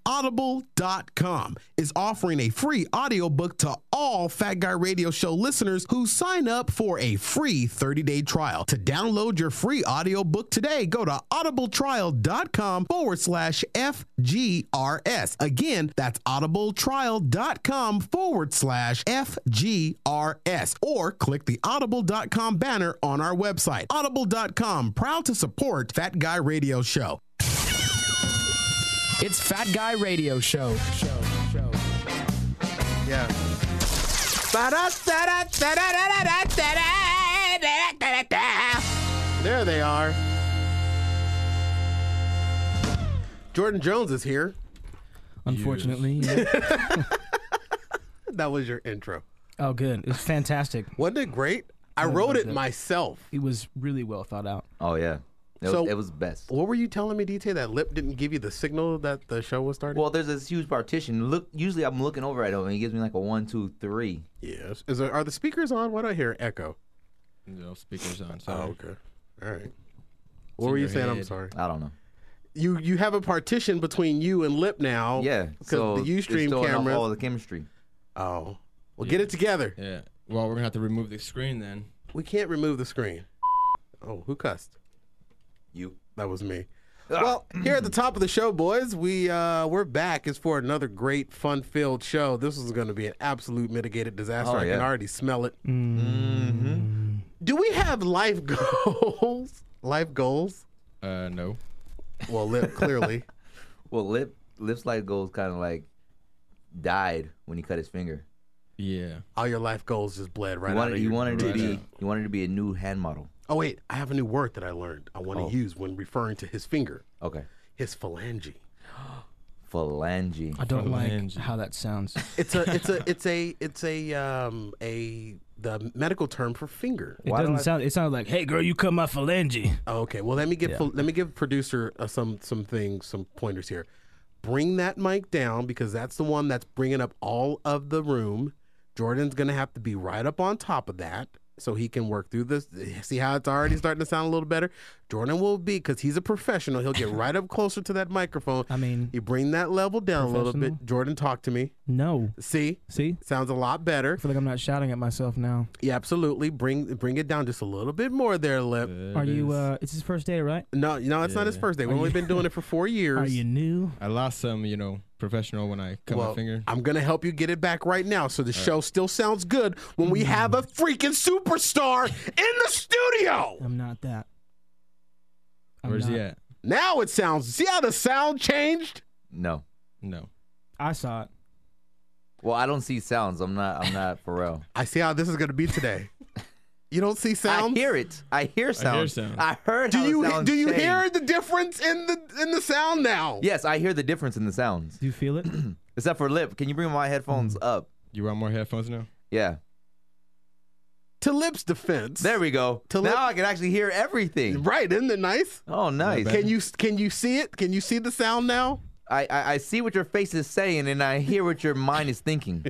Audible.com is offering a free audiobook to all Fat Guy Radio Show listeners who sign up for a free 30-day trial. To download your free audiobook today, go to audibletrial.com/FGRS. Again, that's audibletrial.com/FGRS. Or click the audible.com banner on our website. Audible.com, proud to support Fat Guy Radio Show. It's Fat Guy Radio Show. Yeah. There they are. Jordan Jones is here. Unfortunately. That was your intro. Oh, good. It was fantastic. Wasn't it great? I wrote it myself. It was really well thought out. Oh, yeah. It was best. What were you telling me, DJ? That Lip didn't give you the signal that the show was starting? Well, there's this huge partition. Usually I'm looking over at him, and he gives me like a 1, 2, 3. Yes. Are the speakers on? Why do I hear echo? No speakers on. Sorry. Oh, okay. All right. What were you saying? I'm sorry. I don't know. You have a partition between you and Lip now. Yeah. Because the Ustream camera. All the chemistry. Oh. Well, get it together. Yeah. Well, we're going to have to remove the screen then. We can't remove the screen. Oh, who cussed? You. That was me. Well, here at the top of the show, boys, we're back. It's for another great, fun-filled show. This is going to be an absolute mitigated disaster. I can already smell it. Mm-hmm. Do we have life goals? Life goals? No. Well, Lip, clearly. Well, Lip's life goals kind of like died when he cut his finger. Yeah. All your life goals just bled right out of you. He wanted to be a new hand model. Oh, wait. I have a new word that I learned I want to use when referring to his finger. Okay. His phalange. Phalange. I don't like how that sounds. It's the medical term for finger. It doesn't sound. It sounds like, "Hey, girl, you cut my phalange." Oh, okay. Well, let me give producer some pointers here. Bring that mic down because that's the one that's bringing up all of the room. Jordan's gonna have to be right up on top of that so he can work through this. See how it's already starting to sound a little better? Jordan will be, because he's a professional, he'll get right up closer to that microphone. I mean, you bring that level down a little bit. Jordan, talk to me. No. See? Sounds a lot better. I feel like I'm not shouting at myself now. Yeah, absolutely. Bring it down just a little bit more there, Lip. Are you, it's his first day, right? No, it's not his first day. We've only been doing it for 4 years. Are you new? I lost some, professional when I cut my finger. I'm going to help you get it back right now so the show still sounds good when we have a freaking superstar in the studio. I'm not that. Where's he at? Now it sounds. See how the sound changed? No. I saw it. Well, I don't see sounds. I'm not Pharrell. I see how this is going to be today. You don't see sounds? I hear it. I hear sounds. I heard do how you the sounds Do you change. hear the difference in the sound now? Yes, I hear the difference in the sounds. Do you feel it? Except for Lip. Can you bring my headphones up? You want more headphones now? Yeah. To Lip's defense. There we go. Now I can actually hear everything. Right, isn't it nice? Oh, nice. Can you see it? Can you see the sound now? I see what your face is saying, and I hear what your mind is thinking.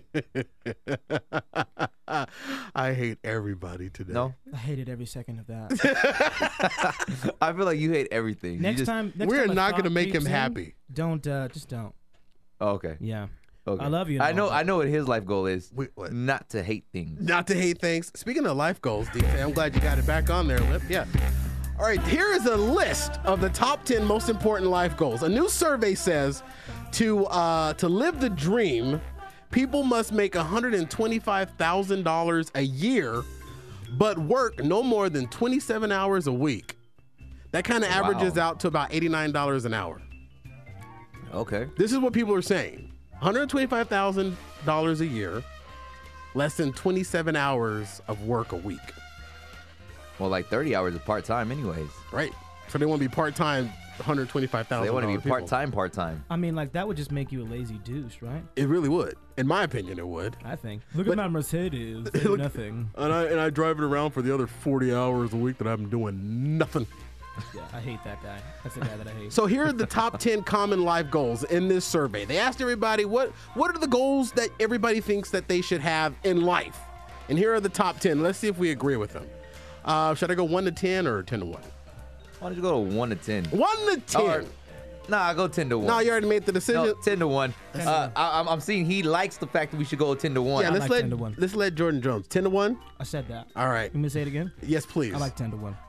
I hate everybody today. No? I hated every second of that. I feel like you hate everything. Next time we're not going to to make him happy. Just don't. Oh, okay. Yeah. Okay. I love you. I know what his life goal is. Wait, what? Not to hate things. Not to hate things. Speaking of life goals, DJ, I'm glad you got it back on there, Lip. Yeah. All right, here is a list of the top 10 most important life goals. A new survey says to live the dream, people must make $125,000 a year, but work no more than 27 hours a week. That kind of averages out to about $89 an hour. Okay. This is what people are saying. $125,000 a year, less than 27 hours of work a week. Well, like 30 hours is part-time anyways. Right. So they want to be part-time, $125,000. They want to be part-time. I mean, like, that would just make you a lazy douche, right? It really would. In my opinion, it would. I think. Look at my Mercedes. Nothing. And I drive it around for the other 40 hours a week that I'm doing nothing. Yeah, I hate that guy. That's the guy that I hate. So here are the top 10 common life goals in this survey. They asked everybody, what are the goals that everybody thinks that they should have in life? And here are the top 10. Let's see if we agree with them. Should I go 1 to 10 or 10 to 1? Why don't you go to 1 to 10? 1 to 10. Nah, I go 10-1. No, you already made the decision. No, 10-1. I'm seeing he likes the fact that we should go 10-1. Yeah, like 10 to 1. let's let Jordan Jones 10-1. I said that. All right. You want me to say it again? Yes, please. I like 10 to 1.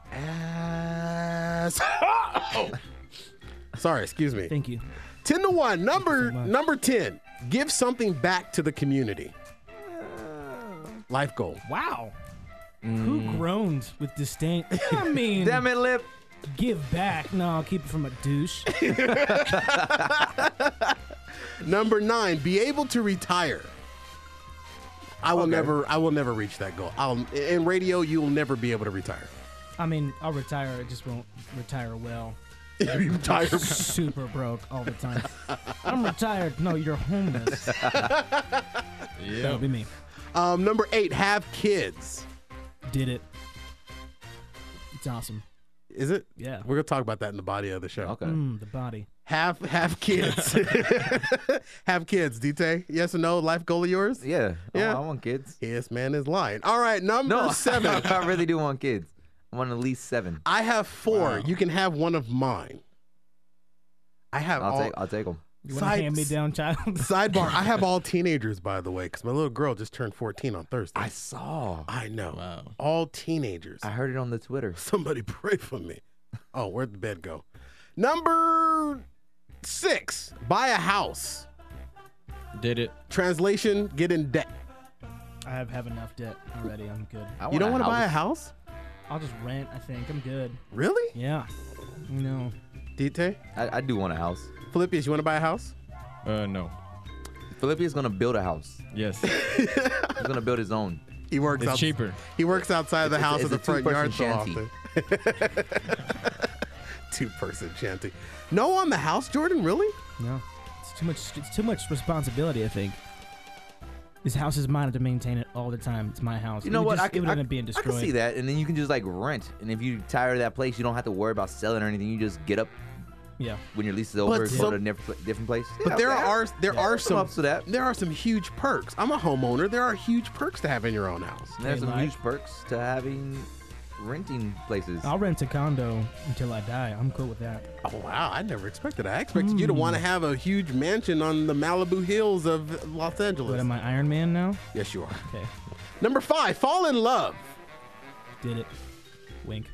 Sorry, excuse me. Thank you. 10-1. so much. Number 10. Give something back to the community. Life goal. Wow. Who groans with disdain? I mean, Damn it, Lip. give back. No, I'll keep it from a douche. Number 9. Be able to retire. I will never reach that goal. In radio, you will never be able to retire. I mean, I'll retire. I just won't retire well. You retire. Super broke all the time. I'm retired. No, you're homeless. Yeah. That'll be me. Number 8. Have kids. Did it. It's awesome. Is it? Yeah. We're gonna talk about that in the body of the show. Okay. The body. Have kids. Have kids, DT. Yes or no? Life goal of yours? Yeah. Yeah. I want kids. Yes, man is lying. All right, number 7. I really do want kids. I want at least 7. I have 4. Wow. You can have one of mine. I have I'll take them. You want a hand-me-down child? Sidebar, I have all teenagers, by the way, because my little girl just turned 14 on Thursday. I saw. I know. Wow. All teenagers. I heard it on the Twitter. Somebody pray for me. Oh, where'd the bed go? Number 6, buy a house. Did it. Translation, get in debt. I have enough debt already. I'm good. You don't want to buy a house? I'll just rent, I think. I'm good. Really? Yeah. No. Dite? I do want a house. Philippians, you want to buy a house? No. Philippi's gonna build a house. Yes. He's gonna build his own. He works It's cheaper. He works outside the house it's of the a front yard so two-person often. 2-person shanty. No on the house, Jordan? Really? No. It's too much responsibility, I think. This house is mine. I have to maintain it all the time. It's my house. You know what? It would end up being I destroyed. can see that, and then you can just like rent. And if you're tired of that place, you don't have to worry about selling or anything. You just get up Yeah. when your lease is over, But go to a different place. But Yeah, there okay. are some ups to that. there are some huge perks. I'm a homeowner. There are huge perks to having your own house. And there's Hey, some Mike. huge perks to having renting places. I'll rent a condo until I die. I'm cool with that. Oh wow, I never expected that. I expected you to want to have a huge mansion on the Malibu hills of Los What Angeles. am I, Iron Man now? Yes, you are. Okay. Number 5, fall in love. Did it. Wink.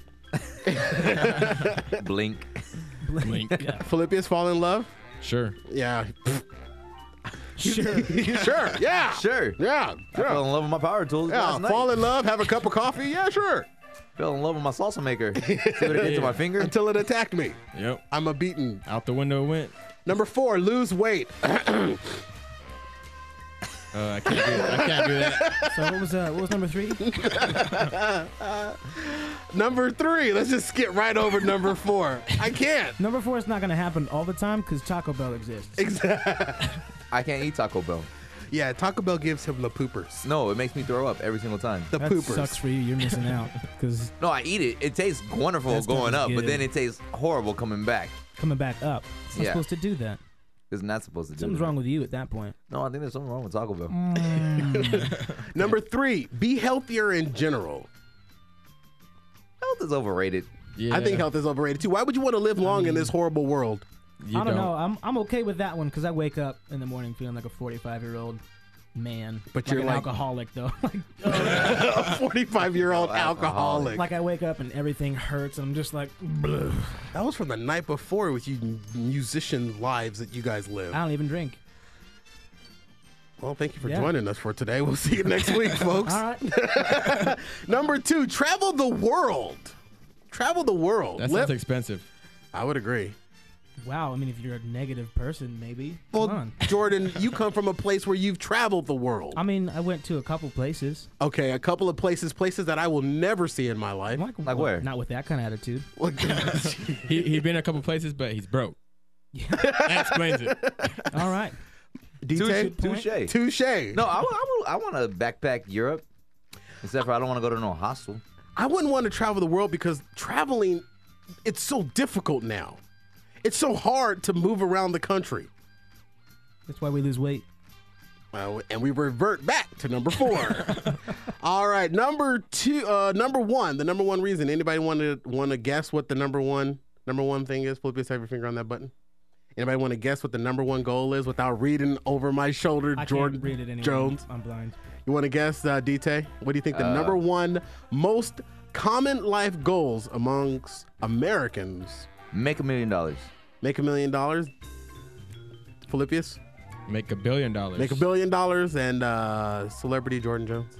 Blink. Blink. Yeah. Philippians, fall in love. Sure. Yeah. Sure. Sure. Yeah. Sure. Yeah. I fell Sure. in love with my power tools Yeah. last night. Fall in love. Have a cup of coffee. Yeah. Sure. Fell in love with my salsa maker. See what it did to my finger? Until it attacked me. Yep. I'm a beaten. Out the window it went. Number 4, lose weight. I can't do that. So what was number 3? Number 3, let's just skip right over number 4. I can't. Number 4 is not going to happen all the time because Taco Bell exists. Exactly. I can't eat Taco Bell. Yeah, Taco Bell gives him the poopers. No, it makes me throw up every single time. The That poopers. sucks for you. You're missing out because No, I eat it. It tastes wonderful That stuff going is up, but good. then it tastes horrible coming back. coming back up. It's not Yeah. supposed to do that. It's not supposed to do Something's that. wrong with you at that point. No, I think there's something wrong with Taco Bell. Number 3, be healthier in general. Health is overrated. Yeah. I think health is overrated too. Why would you want to live long in this horrible world? You I don't know. I'm okay with that one because I wake up in the morning feeling like a 45-year-old man. But like you're an like- alcoholic though. A 45-year-old Oh, alcoholic. like I wake up and everything hurts and I'm just like, bleh. That was from the night before with you musician lives that you guys live. I don't even drink. Well, thank you for Yeah. joining us for today. We'll see you next week, folks. All right. Number 2, travel the world. Travel the world. That sounds expensive. I would agree. Wow. I mean, if you're a negative person, maybe. Well, Come on. Jordan, you come from a place where you've traveled the world. I mean, I went to a couple places. Okay, a couple of places that I will never see in my life. Like where? Not with that kind of attitude. He's been a couple places, but he's broke. Yeah. That explains it. All right. DT? Touche. Touche. No, I want to backpack Europe. Except for I don't want to go to no hostel. I wouldn't want to travel the world because traveling, it's so difficult now. It's so hard to move around the country. That's why we lose weight. And we revert back to number 4. All right, number 1. The number 1 reason. Anybody want to guess what the number one thing is? Flip your finger on that button. Anybody want to guess what the number one goal is without reading over my shoulder, I Jordan can't read it anyway. Jones? I'm blind. You want to guess, DT? What do you think the number one most common life goals amongst Americans? Make $1 million. Make $1 million. Philippius? Make $1 billion. Make $1 billion. And celebrity Jordan Jones?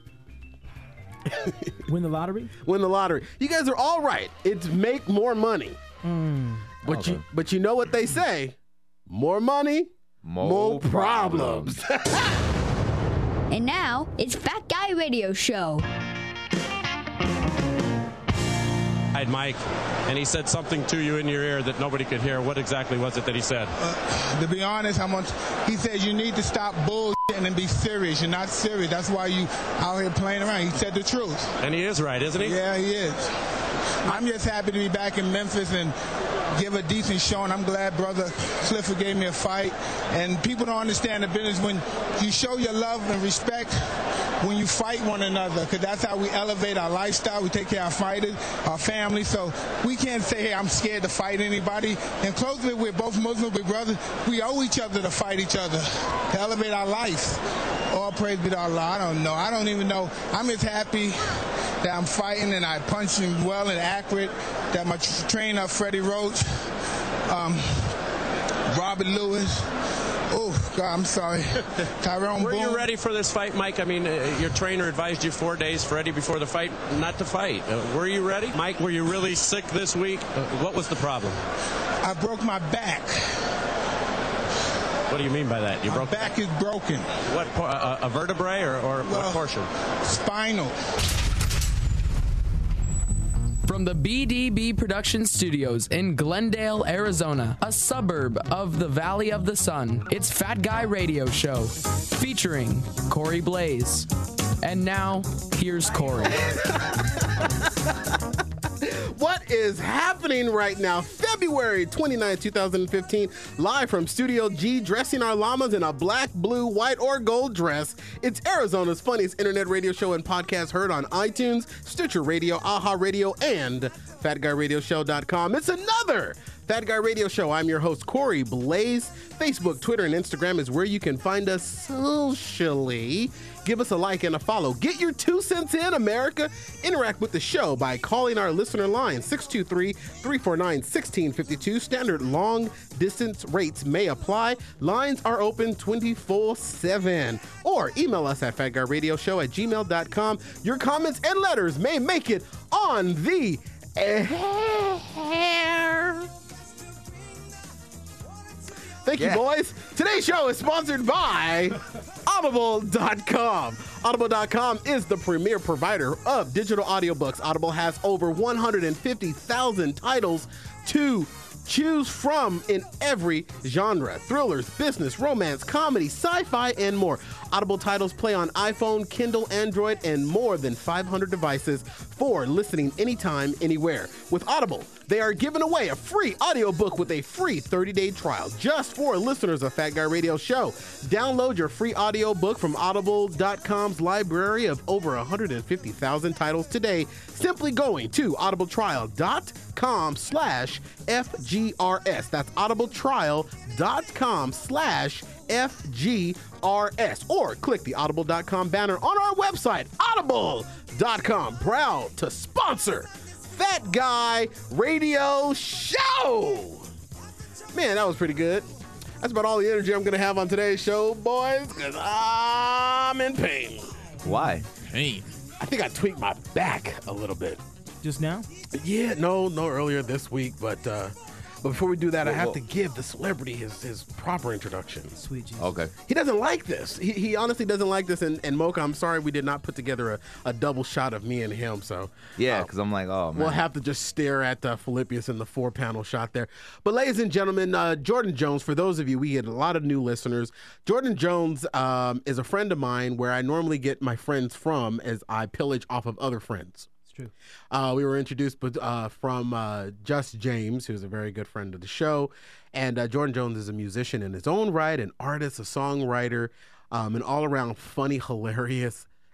Win the lottery? Win the lottery. You guys are all right. It's make more money. But Okay. you know what they say? More money, more problems. And now, it's Fat Guy Radio Show. Hi, Mike, and he said something to you in your ear that nobody could hear. What exactly was it that he said? To be honest, he says you need to stop bullshitting and be serious. You're not serious. That's why you out here playing around. He said the truth. And he is right, isn't he? Yeah, he is. I'm just happy to be back in Memphis and give a decent showing. I'm glad Brother Clifford gave me a fight. And people don't understand the business when you show your love and respect when you fight one another, because that's how we elevate our lifestyle. We take care of our fighters, our family. So we can't say, hey, I'm scared to fight anybody. And closely, we're both Muslims, we're brothers. We owe each other to fight each other, to elevate our lives. All praise be to Allah. I don't know. I don't even know. I'm just happy that I'm fighting and I punch him well and accurate, that my trainer, Freddie Roach, Robert Lewis, oh, God, I'm sorry, Tyrone Were Boone. you ready for this fight, Mike? I mean, your trainer advised you 4 days, Freddie, before the fight not to fight. Were you ready? Mike, were you really sick this week? What was the problem? I broke my back. What do you mean by that? You My broke back is broken. what? A vertebrae or what portion? Spinal. From the BDB Production Studios in Glendale, Arizona, a suburb of the Valley of the Sun, it's Fat Guy Radio Show, featuring Corey Blaze. And now, here's Corey. What is happening right now? February 29, 2015, live from Studio G, dressing our llamas in a black, blue, white, or gold dress. It's Arizona's funniest internet radio show and podcast heard on iTunes, Stitcher Radio, AHA Radio, and FatGuyRadioshow.com. It's another Fat Guy Radio Show. I'm your host, Corey Blaze. Facebook, Twitter, and Instagram is where you can find us socially. Give us a like and a follow. Get your 2 cents in, America. Interact with the show by calling our listener line, 623-349-1652. Standard long-distance rates may apply. Lines are open 24/7. Or email us at fatguyradioshow@gmail.com. Your comments and letters may make it on the air. Thank you, boys. Today's show is sponsored by Audible.com. Audible.com is the premier provider of digital audiobooks. Audible has over 150,000 titles to choose from in every genre: thrillers, business, romance, comedy, sci-fi, and more. Audible titles play on iPhone, Kindle, Android, and more than 500 devices for listening anytime, anywhere. With Audible, they are giving away a free audiobook with a free 30-day trial just for listeners of Fat Guy Radio Show. Download your free audiobook from Audible.com's library of over 150,000 titles today, simply going to audibletrial.com/FGRS. That's audibletrial.com/FGRS. Or click the Audible.com banner on our website, Audible.com. Proud to sponsor Fat Guy Radio Show. Man, that was pretty good. That's about all the energy I'm going to have on today's show, boys, because I'm in pain. Why? Pain. I think I tweaked my back a little bit. Just now? Yeah, no, earlier this week, but before we do that, I have Whoa. to give the celebrity his proper introduction. Sweet Jesus. Okay. He doesn't like this. He honestly doesn't like this. And Mocha, I'm sorry we did not put together a double shot of me and him. So Yeah, because I'm like, oh, man. we'll have to just stare at Philippius in the 4-panel shot there. But ladies and gentlemen, Jordan Jones, for those of you, we get a lot of new listeners. Jordan Jones is a friend of mine where I normally get my friends from as I pillage off of other friends. True. We were introduced from Just James, who's a very good friend of the show. And Jordan Jones is a musician in his own right, an artist, a songwriter, an all-around funny, hilarious,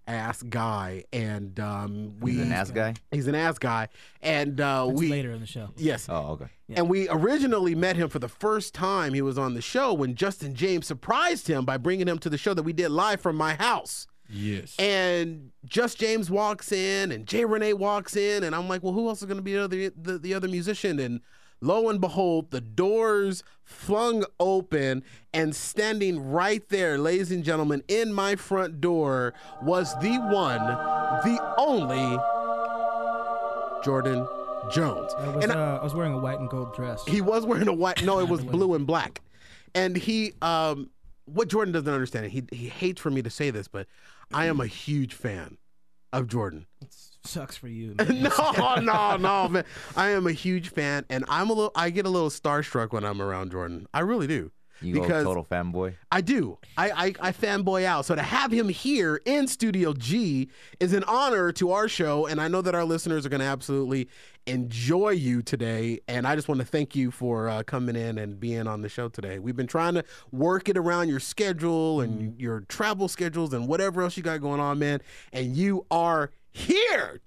ass guy, and He's an ass guy? He's an ass guy, and That's we later in the show. yes. Oh, okay. And we originally met him for the first time he was on the show when Justin James surprised him by bringing him to the show that we did live from my house. Yes. And Just James walks in, and Jay Renee walks in, and I'm like, well, who else is going to be the other musician? And lo and behold, the doors flung open, and standing right there, ladies and gentlemen, in my front door was the one, the only Jordan Jones. I was wearing a white and gold dress. He was wearing a white. No, it was blue and black. And he, what Jordan doesn't understand, he hates for me to say this, but I am a huge fan of Jordan. Sucks for you, man. No, man. I am a huge fan, and I get a little starstruck when I'm around Jordan. I really do. You go total fanboy? I do. I fanboy out. So to have him here in Studio G is an honor to our show, and I know that our listeners are going to absolutely enjoy you today. And I just want to thank you for coming in and being on the show today. We've been trying to work it around your schedule and your travel schedules and whatever else you got going on, man. And you are here.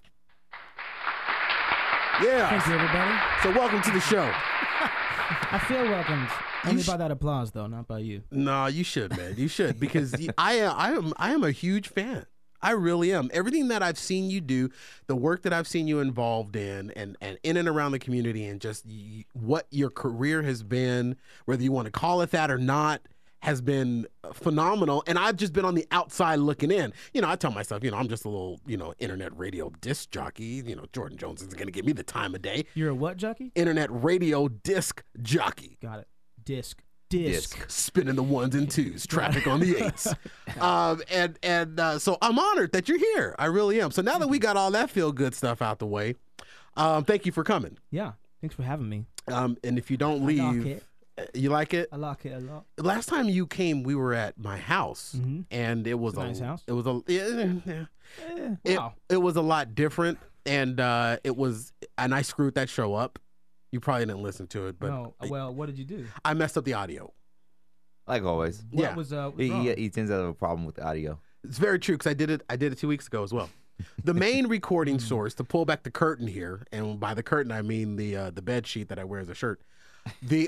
Yeah. Thank you, everybody. So welcome to the show. I feel welcomed. Only by that applause, though, not by you. No, you should, man. You should, because I am a huge fan. I really am. Everything that I've seen you do, the work that I've seen you involved in, and in and around the community, and just what your career has been, whether you want to call it that or not, has been phenomenal. And I've just been on the outside looking in. You know, I tell myself, I'm just a little, internet radio disc jockey. Jordan Jones isn't going to give me the time of day. You're a what jockey? Internet radio disc jockey. Got it. Disc. Spinning the ones and twos, traffic on the eights. So I'm honored that you're here. I really am. So now that we got all that feel good stuff out the way, thank you for coming. Yeah. Thanks for having me. And if you don't leave, you like it? I like it a lot. Last time you came, we were at my house, and it was a nice house. It was Wow. It was a lot different, and I screwed that show up. You probably didn't listen to it, but no. Well, what did you do? I messed up the audio. Like always. What was wrong? He tends to have a problem with the audio. It's very true, because I did it 2 weeks ago as well. The main recording source, to pull back the curtain here, and by the curtain I mean the bed sheet that I wear as a shirt. The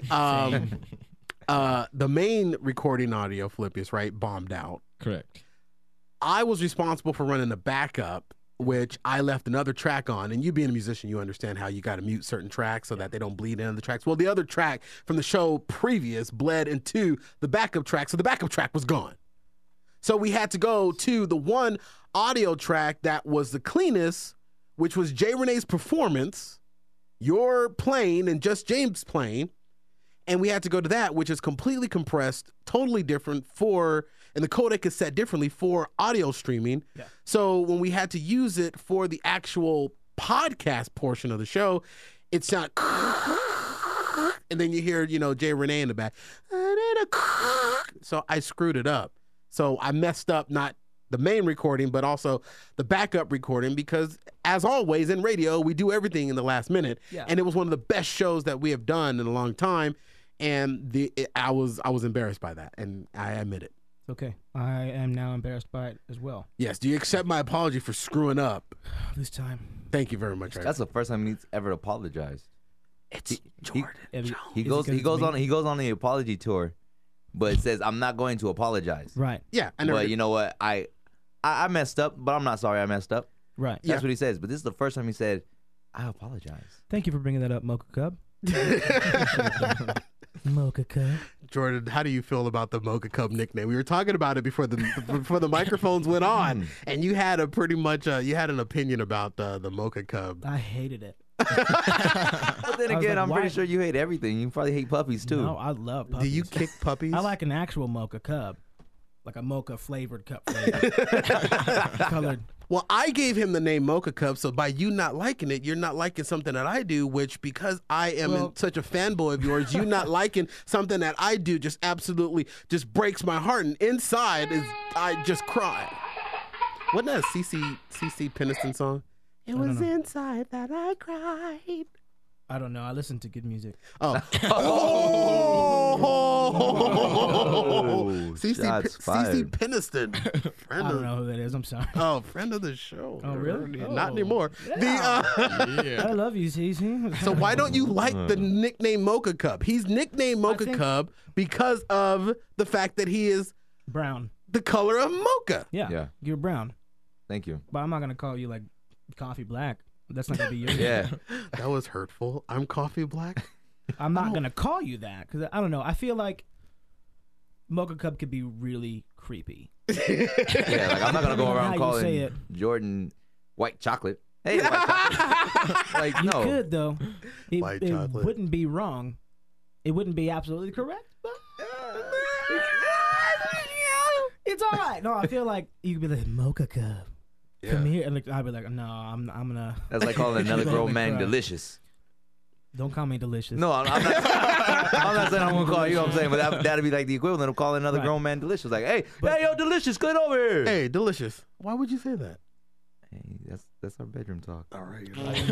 main recording audio, Philippius, right, bombed out. Correct. I was responsible for running the backup, which I left another track on. And you being a musician, you understand how you got to mute certain tracks so that they don't bleed into the tracks. Well, the other track from the show previous bled into the backup track, so the backup track was gone. So we had to go to the one audio track that was the cleanest, which was Jay Renee's performance, your playing, and Just James playing. And we had to go to that, which is completely compressed, totally different and the codec is set differently for audio streaming. Yeah. So when we had to use it for the actual podcast portion of the show, it's not, and then you hear, Jay Renee in the back. So I screwed it up. So I messed up not the main recording, but also the backup recording, because as always in radio, we do everything in the last minute. Yeah. And it was one of the best shows that we have done in a long time. And I was embarrassed by that, and I admit it. Okay. I am now embarrassed by it as well. Yes. Do you accept my apology for screwing up? This time. Thank you very much. That's the first time he's ever apologized. It's Jordan. He goes on the apology tour, but it says, I'm not going to apologize. Right. Yeah. But you know what? I messed up, but I'm not sorry I messed up. Right. That's what he says. But this is the first time he said, I apologize. Thank you for bringing that up, Mocha Cub. Mocha Cub. Jordan, how do you feel about the Mocha Cub nickname? We were talking about it before the microphones went on, and you had an opinion about the Mocha Cub. I hated it. But then again, I'm pretty sure you hate everything. You probably hate puppies too. No, I love puppies. Do you kick puppies? I like an actual Mocha Cub, like a mocha flavored cup flavor, colored. Well, I gave him the name Mocha Cub, so by you not liking it, you're not liking something that I do, which because I am such a fanboy of yours, you not liking something that I do just absolutely just breaks my heart, and inside I just cry. Wasn't that a CC Peniston song? It was inside that I cried. I don't know. I listen to good music. Oh. Shots fired. CC Peniston. I don't know who that is. I'm sorry. Oh, friend of the show. Oh, really? Not Oh. anymore. I love you, CC. So why don't you like the nickname Mocha Cub? He's nicknamed Mocha Cub because of the fact that he is brown. the color of mocha. Yeah. You're brown. Thank you. But I'm not gonna call you like coffee black. That's not gonna be your Yeah. That was hurtful. I'm coffee black. I'm not gonna call you that because I don't know. I feel like Mocha Cub could be really creepy. Yeah, like I'm not gonna go How around you say calling it. Jordan white chocolate. Hey, white chocolate. Like You no. could though. It, White it chocolate. wouldn't be wrong. It wouldn't be absolutely correct. But it's all right. No, I feel like you could be like Mocha Cub. Come here, and like, I'd be like, no, I'm gonna. That's like calling another grown man delicious. Don't call me delicious. No, I'm not. I'm not saying I'm gonna call you. I'm saying, but that'd be like the equivalent of calling another grown man delicious. Like, hey, yo, delicious, get over here. Hey, delicious. Why would you say that? Hey, that's our bedroom talk. All right.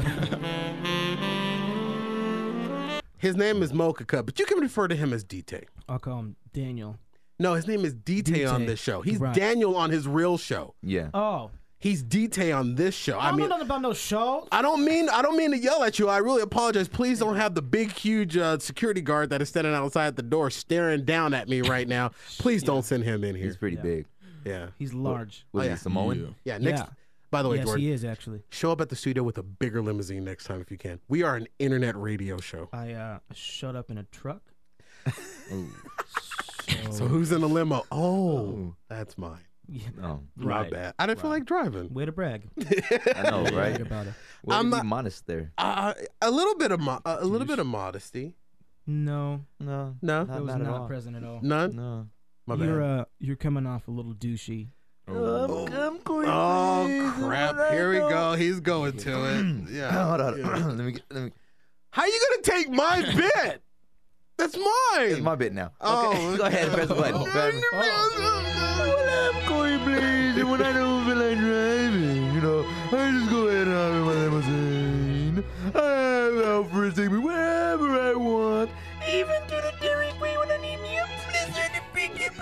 His name is Mocha Cub, but you can refer to him as DT. I'll call him Daniel. No, his name is DT on this show. He's Right. Daniel on his real show. Yeah. Oh, He's DT on this show. I don't know nothing about no show. I don't mean to yell at you. I really apologize. Please don't have the big, huge security guard that is standing outside the door staring down at me right now. Please don't send him in here. He's pretty big. Yeah. He's large. Was yeah. he Samoan? Yeah. Next. Yeah. By the way, Yes, Jordan, he is actually. show up at the studio with a bigger limousine next time if you can. We are an internet radio show. I showed up in a truck. So who's in the limo? Oh, that's mine. Yeah, Oh, My right. bad. I didn't feel like driving. Way to brag. I know, Brag right? about it. Well, I'm be not- modest there. A little bit of bit of modesty. No, No, No, it was not at not all. present at all. none. No. My bad. You're coming off a little douchey. Oh crap! Here we go. He's going to it. Yeah. Hold on. let me. How you gonna take my bit? That's mine. It's my bit now. Oh, Okay. Go ahead and press the button. I'm Corey Blaze, and when I don't feel like driving, I just go ahead and hop in my limousine. I have Alfred take me wherever I want, even to the Dairy Queen when I need me a blizzard to pick it.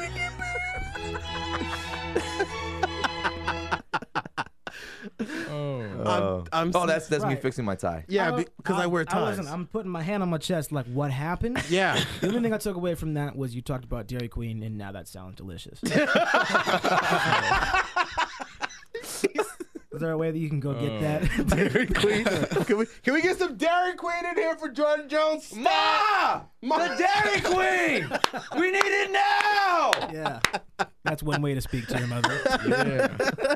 That's me Right. fixing my tie. Yeah, because I wear ties. I'm putting my hand on my chest. Like, what happened? Yeah. The only thing I took away from that was you talked about Dairy Queen, and now that sounds delicious. Is there a way that you can go get that? Dairy Queen. Can we get some Dairy Queen in here for Jordan Jones? Ma! The Dairy Queen! We need it now! Yeah, that's one way to speak to your mother. Yeah.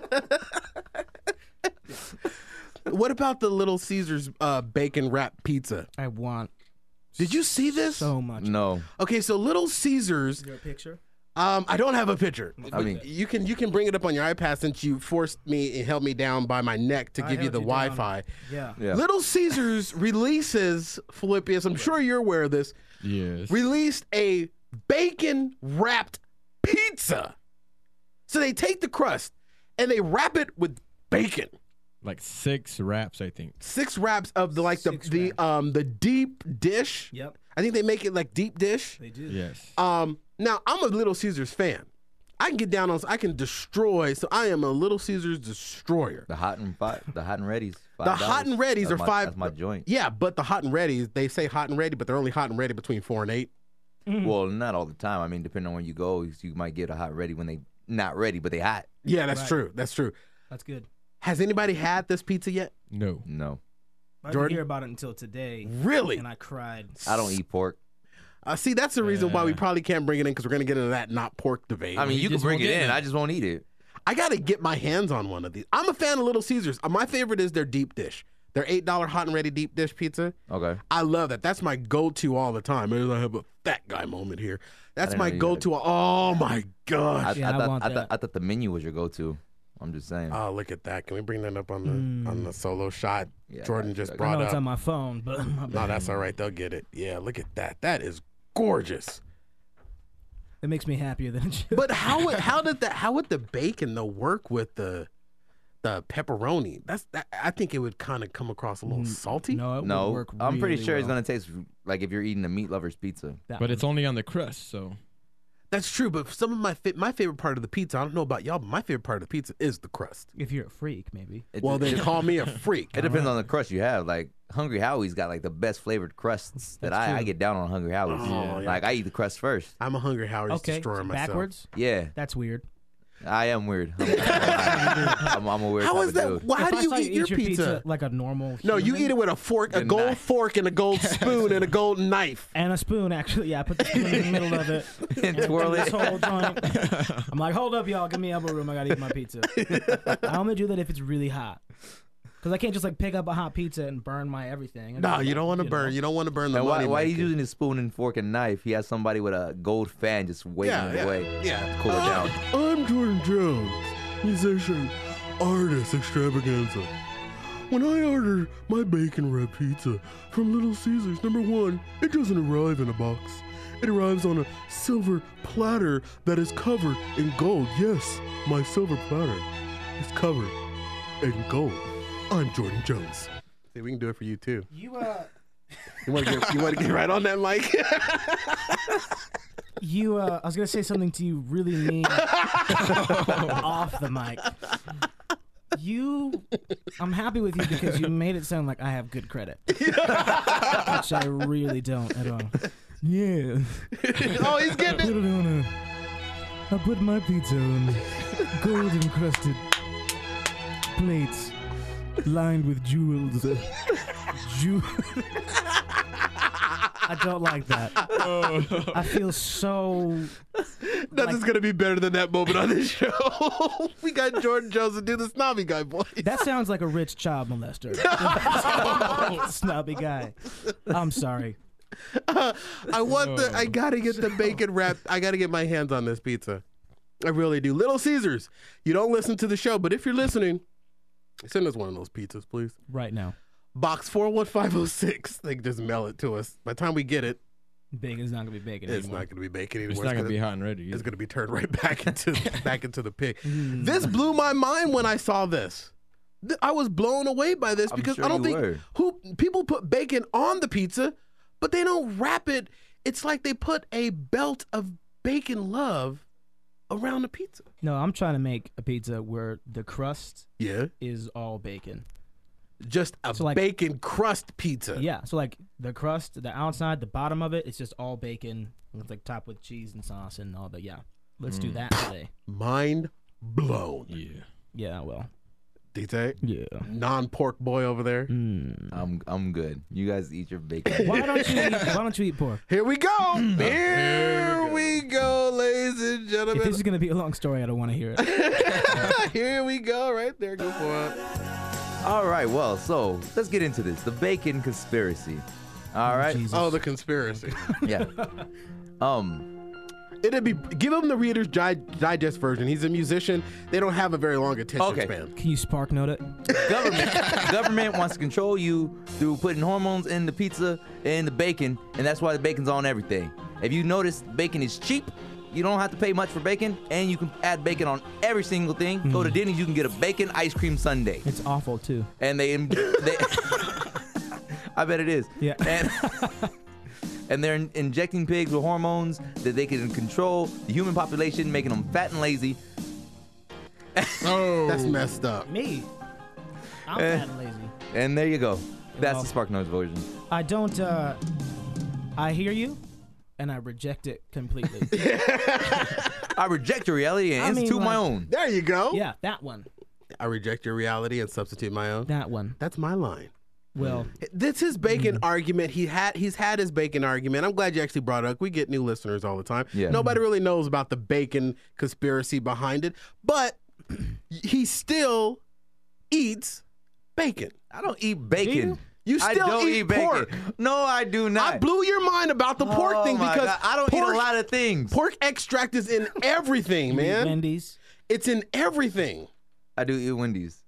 What about the Little Caesars bacon wrap pizza? I want. Did you see this? So much. No. Okay, so Little Caesars. Is there a picture? I don't have a picture. I mean- you can bring it up on your iPad since you forced me and held me down by my neck to I give you held the you down. Wi-Fi. Yeah. Yeah. Little Caesars releases, Philippius, I'm sure you're aware of this, Yes. released a bacon wrapped pizza. So they take the crust and they wrap it with bacon. Like 6 wraps, I think. 6 wraps of the Six the deep dish. Yep. I think they make it like deep dish. They do. Yes. Now I'm a Little Caesars fan. I can get down on. I can destroy. So I am a Little Caesars destroyer. The hot and ready's $5. The hot and readies are That's $5. That's my joint. Yeah, but the hot and ready, they say hot and ready, but they're only hot and ready between 4 and 8. Well, not all the time. I mean, depending on where you go, you might get a hot ready when they not ready, but they hot. Yeah, that's Right. true. That's true. That's good. Has anybody had this pizza yet? No. No, I didn't Jordan? hear about it until today, Really? and I cried. I don't eat pork. See, that's the reason why we probably can't bring it in because we're going to get into that not pork debate. I mean, you can just bring won't it get in. it. I just won't eat it. I got to get my hands on one of these. I'm a fan of Little Caesars. My favorite is their deep dish. Their $8 hot and ready deep dish pizza. Okay. I love that. That's my go-to all the time. Maybe I have a fat guy moment here. That's didn't my know you go-to. Oh my gosh. Yeah, I want that. I thought the menu was your go-to. I'm just saying. Oh, look at that. Can we bring that up on the solo shot Yeah, I Jordan got you. just I I brought know it's up? on my phone, but my No, bad. that's all right. They'll get it. Yeah, look at that. That is gorgeous. It makes me happier than it should. But how would the bacon though work with the the pepperoni. I think it would kind of come across a little salty. No, it would No, work I'm pretty really sure it's well. gonna taste like if you're eating a meat lover's pizza. That But one. it's only on the crust, so That's true, but some of my favorite part of the pizza, I don't know about y'all, but my favorite part of the pizza is the crust. If you're a freak, maybe. Well, then call me a freak. It depends on the crust you have. Like Hungry Howie's got like the best flavored crusts that I get down on Hungry Howie's. Oh, yeah. Like I eat the crust first. I'm a Hungry Howie's Okay, destroyer myself. backwards? Yeah, That's weird. I am weird. I'm a weird. How type is of that? dude. Well, how If do I you saw eat your pizza? like a normal No, you human, eat it with a fork, a The gold knife. fork, and a gold spoon, and a golden knife. and a spoon, actually. Yeah, I put the spoon in the middle of it. And twirl this it. whole joint. I'm like, hold up, y'all. Give me elbow room. I got to eat my pizza. I only do that if it's really hot. Because I can't just like pick up a hot pizza and burn my everything. No, you don't want to burn. know. You don't want to burn the And money. why he's maker. using his spoon and fork and knife? He has somebody with a gold fan just waving it away. Yeah. Cool it down. I'm Jordan Jones, musician, artist extravaganza. When I order my bacon wrap pizza from Little Caesars, number one, it doesn't arrive in a box. It arrives on a silver platter that is covered in gold. Yes, my silver platter is covered in gold. I'm Jordan Jones. See, we can do it for you too. You want to get right on that mic? I was gonna say something to you really mean off the mic. I'm happy with you because you made it sound like I have good credit, which I really don't at all. Yeah. Oh, he's getting it. I put my pizza on gold encrusted plates lined with jewels. I don't like that. I feel so. Nothing's gonna be better than that moment on this show. We got Jordan Jones to do the snobby guy voice. That sounds like a rich child molester. Snobby guy. I'm sorry. I gotta get the bacon wrap. I gotta get my hands on this pizza. I really do. Little Caesars. You don't listen to the show, but if you're listening, send us one of those pizzas, please. Right now. Box 41506. They can just mail it to us. By the time we get it, Bacon's not gonna be bacon it's anymore. not gonna be bacon anymore. it's not gonna be hot and ready. It's either. gonna be turned right back into the pig. This blew my mind when I saw this. I was blown away by this I'm because sure I don't you think were. people put bacon on the pizza, but they don't wrap it. It's like they put a belt of bacon love around the pizza. No, I'm trying to make a pizza where the crust Yeah, is all bacon. just a So, like- bacon crust pizza. Yeah, so like the crust, the outside, the bottom of it, it's just all bacon. It's like topped with cheese and sauce and all that. Yeah, let's do that today. Mind blown. Yeah. Yeah, well, DJ, yeah. non-pork boy over there. I'm good. You guys eat your bacon. Why don't you eat pork? Here we go. Here we go, ladies and If gentlemen. this is gonna be a long story, I don't want to hear it. Here we go, right there. Go for it. All right, well, so let's get into this. The bacon conspiracy. All right. Jesus. Oh, the conspiracy. Yeah. It'd be give him the Reader's Digest version. He's a musician. They don't have a very long attention Okay. span. Can you spark note it? Government wants to control you through putting hormones in the pizza and the bacon, and that's why the bacon's on everything. If you notice, bacon is cheap. You don't have to pay much for bacon, and you can add bacon on every single thing. Go to Denny's, you can get a bacon ice cream sundae. It's awful too. And they I bet it is. Yeah. And they're injecting pigs with hormones that they can control the human population, making them fat and lazy. That's messed up. Me, I'm fat and lazy. And there you go. That's Well- the Spark Noise version. I don't. I hear you, and I reject it completely. I reject your reality and I mean, institute my like- own. There you go. Yeah, that one. I reject your reality and substitute my own. That one. That's my line. Well, That's his bacon argument. He's had his bacon argument. I'm glad you actually brought it up. We get new listeners all the time. Yeah. Nobody really knows about the bacon conspiracy behind it, but he still eats bacon. I don't eat bacon. You I still don't eat bacon. pork. No, I do not. I blew your mind about the pork Oh thing my because God. I don't eat pork, a lot of things. pork extract is in everything, man. Wendy's. It's in everything. I do eat Wendy's.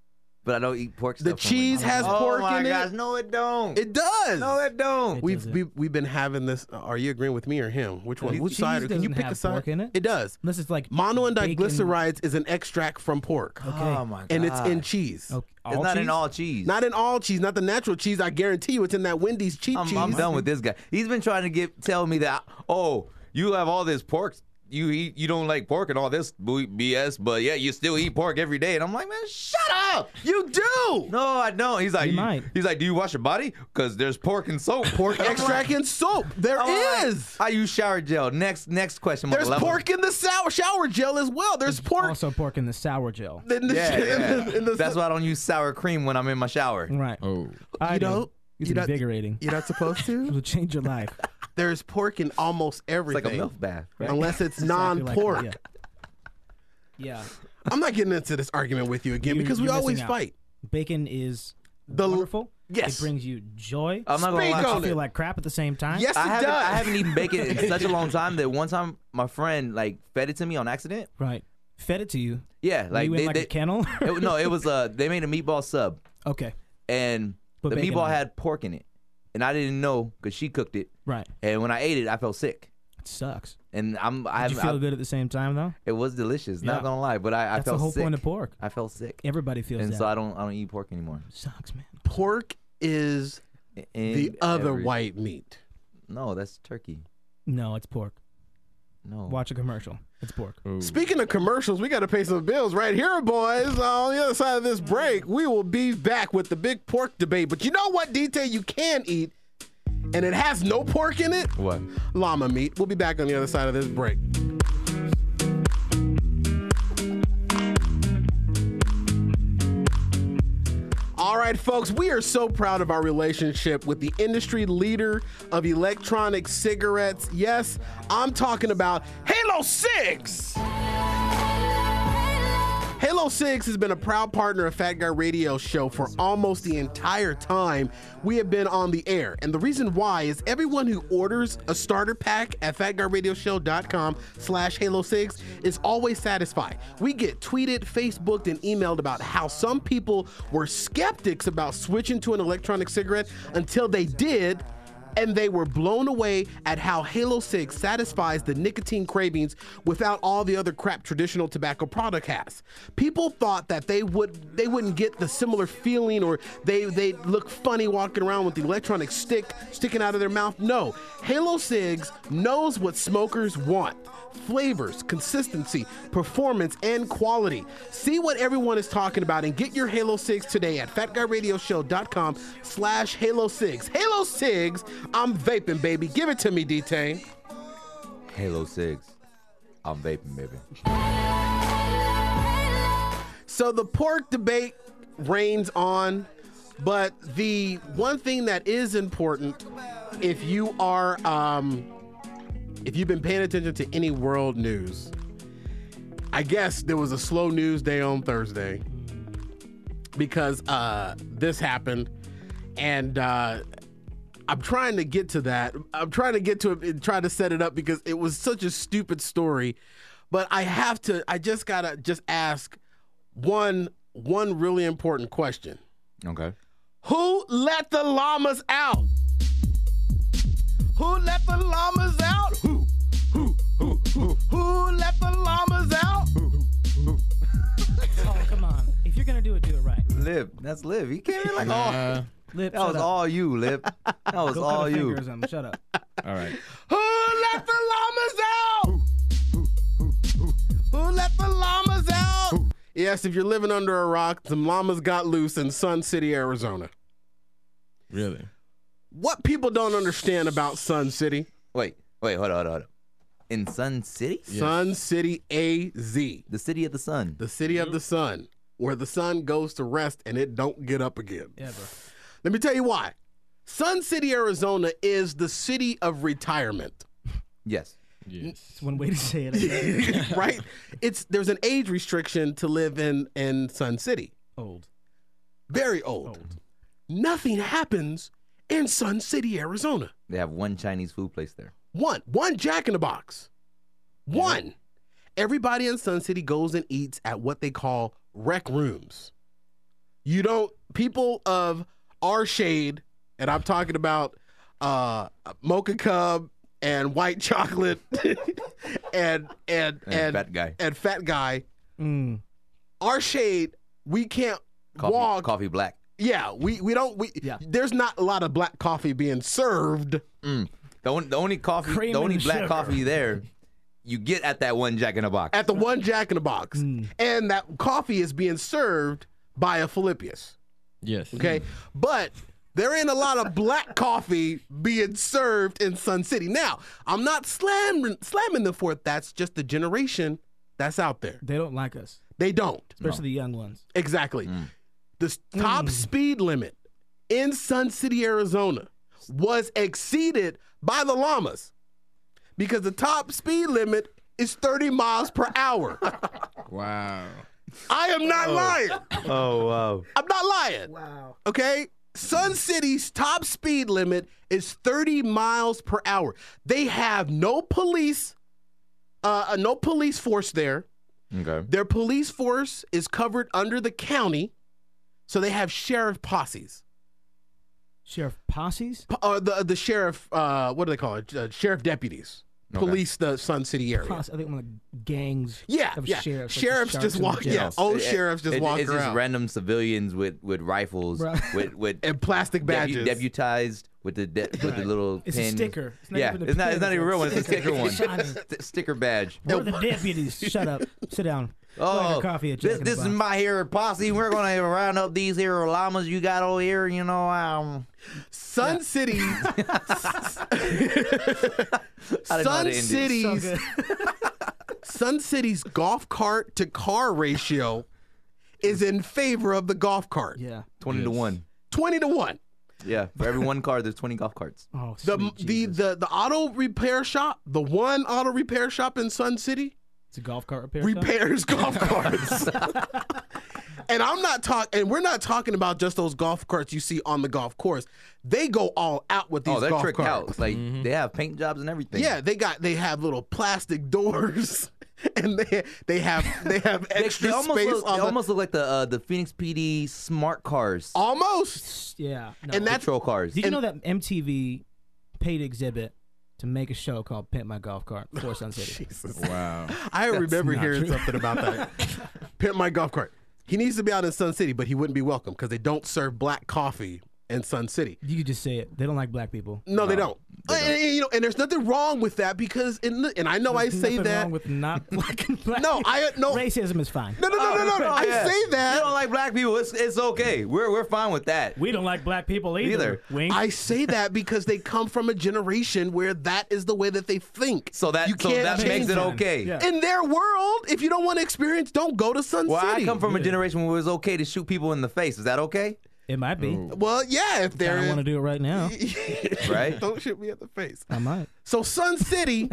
but I don't eat pork The stuff. cheese has pork Oh my in gosh, it. no, it don't. It does. No, it don't. It We've been having this. Are you agreeing with me or him? Which one? Which Cheese side? Can you doesn't pick a have side? pork in it. It does. Unless it's like Mono and bacon. diglycerides is an extract from pork, Okay. Oh my god. and it's in cheese. Okay. It's All not in cheese? all cheese. Not in all cheese, not the natural cheese. I guarantee you, it's in that Wendy's cheap cheese. I'm done with this guy. He's been trying to tell me that, oh, you have all this pork. You don't like pork and all this BS, but yeah, you still eat pork every day. And I'm like, man, shut up. You do. No, I don't. He's like, You might. He's like, do you wash your body? Because there's pork and soap. Pork extract in soap. There is. I use shower gel. Next question. There's Level. pork in the shower gel as well. There's pork. Also pork in the sour gel. In the, Yeah. in the- That's why I don't use sour cream when I'm in my shower. Right. Oh. I don't? do. It's You don't- invigorating. You're not supposed to. It'll change your life. There's pork in almost It's everything. like a milk bath. Right? Unless it's Exactly non-pork. Like, yeah. I'm not getting into this argument with you again because we you're always missing out. fight. Bacon is The- wonderful. yes. It brings you joy. I'm not gonna Speak lie. on I feel it. like crap at the same time. Yes, it I does. haven't eaten bacon in such a long time that one time my friend like fed it to me on accident. Right. Fed it to you. Yeah, like you in like a kennel? it was they made a meatball sub Okay. and Put the bacon meatball on it. had pork in it, and I didn't know because she cooked it. Right. And when I ate it, I felt sick, It sucks. and Did you feel good at the same time though? It was delicious. Yeah. Not gonna lie, but I That's felt the whole sick. point of pork. I felt sick, Everybody feels and that. so I don't eat pork anymore. Sucks, man. Pork is the other white meat. No, that's turkey. No, it's pork. No. Watch a commercial. It's pork. Oh. Speaking of commercials, we got to pay some bills right here, boys. On the other side of this break, we will be back with the big pork debate. But you know what detail you can eat, and it has no pork in it? What? Llama meat. We'll be back on the other side of this break. All right, folks, we are so proud of our relationship with the industry leader of electronic cigarettes. Yes, I'm talking about Halo 6. Halo 6 has been a proud partner of Fat Guy Radio Show for almost the entire time we have been on the air. And the reason why is everyone who orders a starter pack at fatguyradioshow.com/Halo6 is always satisfied. We get tweeted, Facebooked, and emailed about how some people were skeptics about switching to an electronic cigarette until they did, and they were blown away at how Halo 6 satisfies the nicotine cravings without all the other crap traditional tobacco product has. People thought that they wouldn't get the similar feeling, or they look funny walking around with the electronic stick sticking out of their mouth. No, Halo 6 knows what smokers want. Flavors, consistency, performance, and quality. See what everyone is talking about and get your Halo 6 today at fatguyradioshow.com/Halo6. Halo 6, I'm vaping, baby. Give it to me, D-Tane. Halo 6. I'm vaping, baby. So the pork debate reigns on, but the one thing that is important, if you are, if you've been paying attention to any world news, I guess there was a slow news day on Thursday because this happened, and I'm trying to get to that. I'm trying to get to it and try to set it up because it was such a stupid story. But I just gotta ask one really important question. Okay. Who let the llamas out? Who let the llamas out? Who let the llamas out? Oh, come on. If you're going to do it right. Liv. That's Liv. He came in like, oh. Lip, That was all you, Liv. That was Go all cut you. fingers on. Shut up. All right. Who let the llamas out? Who let the llamas out? Yes, if you're living under a rock, some llamas got loose in Sun City, Arizona. Really? What people don't understand about Sun City? Wait, hold on. In Sun City? Sun City, AZ. The city of the sun. The city of the sun, where the sun goes to rest and it don't get up again. Yeah, bro. Let me tell you why. Sun City, Arizona is the city of retirement. Yes. Yes. It's one way to say it. Right? There's an age restriction to live in Sun City. Old. Very old. Nothing happens in Sun City, Arizona. They have one Chinese food place there. One Jack in the Box. One. Everybody in Sun City goes and eats at what they call rec rooms. people of our shade, and I'm talking about Mocha Cub and white chocolate and fat guy. And fat guy. Our shade, we can't walk. Coffee black. Yeah, we don't. There's not a lot of black coffee being served. The only coffee, Cream the only and black sugar. coffee there, you get at that one Jack in the Box. At the one Jack in the Box, and that coffee is being served by a Philippius. Yes. Okay, but there ain't a lot of black coffee being served in Sun City. Now, I'm not slamming them for it. That's just the generation that's out there. They don't like us, They don't. especially the young ones. Exactly. The top speed limit in Sun City, Arizona was exceeded by the llamas because the top speed limit is 30 miles per hour. Wow. I am not lying. Oh, wow. I'm not lying. Wow. Okay? Sun City's top speed limit is 30 miles per hour. They have no police force there. Okay. Their police force is covered under the county, so they have sheriff posses. Sheriff posses? The sheriff, what do they call it? Sheriff deputies. Okay. Police the Sun City area. I think one of the gangs Yeah, of yeah. sheriffs. like the Sheriffs just in the walk. jail. Yeah, sheriffs just walk It's around. just random civilians with rifles, Right. with And plastic badges. deputized with the little It's pin. a sticker. It's not Yeah, even a it's not pin, even a real one. It's a sticker one. Shiny. Sticker badge. We're the deputies. Shut up. Sit down. Like a coffee at Jack in the this is Box. my here posse. We're gonna round up these here llamas you got over here. You know, Sun City. Sun City's So good. Sun City's golf cart to car ratio is in favor of the golf cart. Yeah. 20 to 1. 20 to 1. Yeah, for every one car, there's 20 golf carts. Oh, The sweet Jesus. the auto repair shop, the one auto repair shop in Sun City, It's a golf cart repair shop? repairs golf carts. And we're not talking about just those golf carts you see on the golf course. They go all out with these Oh, they're golf tricked carts. out. Like they have paint jobs and everything. Yeah, they have little plastic doors and they have extra space they almost look like the Phoenix PD smart cars, almost. Yeah. No. And that's patrol cars. Did you know that MTV paid Exhibit to make a show called Pimp My Golf Cart for Sun City? Jesus. Wow. I remember not hearing true. something about that. Pimp my golf cart. He needs to be out in Sun City, but he wouldn't be welcome because they don't serve black coffee in Sun City. You could just say it. They don't like black people. No, they don't. And there's nothing wrong with that because, and I know I There's say nothing that. wrong with not liking black No, people. Racism is fine. No. I Yeah. say You that. don't like black people. It's okay. We're fine with that. We don't like black people either. Wink. I say that because they come from a generation where that is the way that they think. So that change makes it them. okay. Yeah. In their world, if you don't want to experience, don't go to Sun Well, City. I come from a generation where it was okay to shoot people in the face. Is that okay? It might be. Well, yeah, if I they're don't want to do it right now. Right? don't shoot me at the face. I might. So Sun City,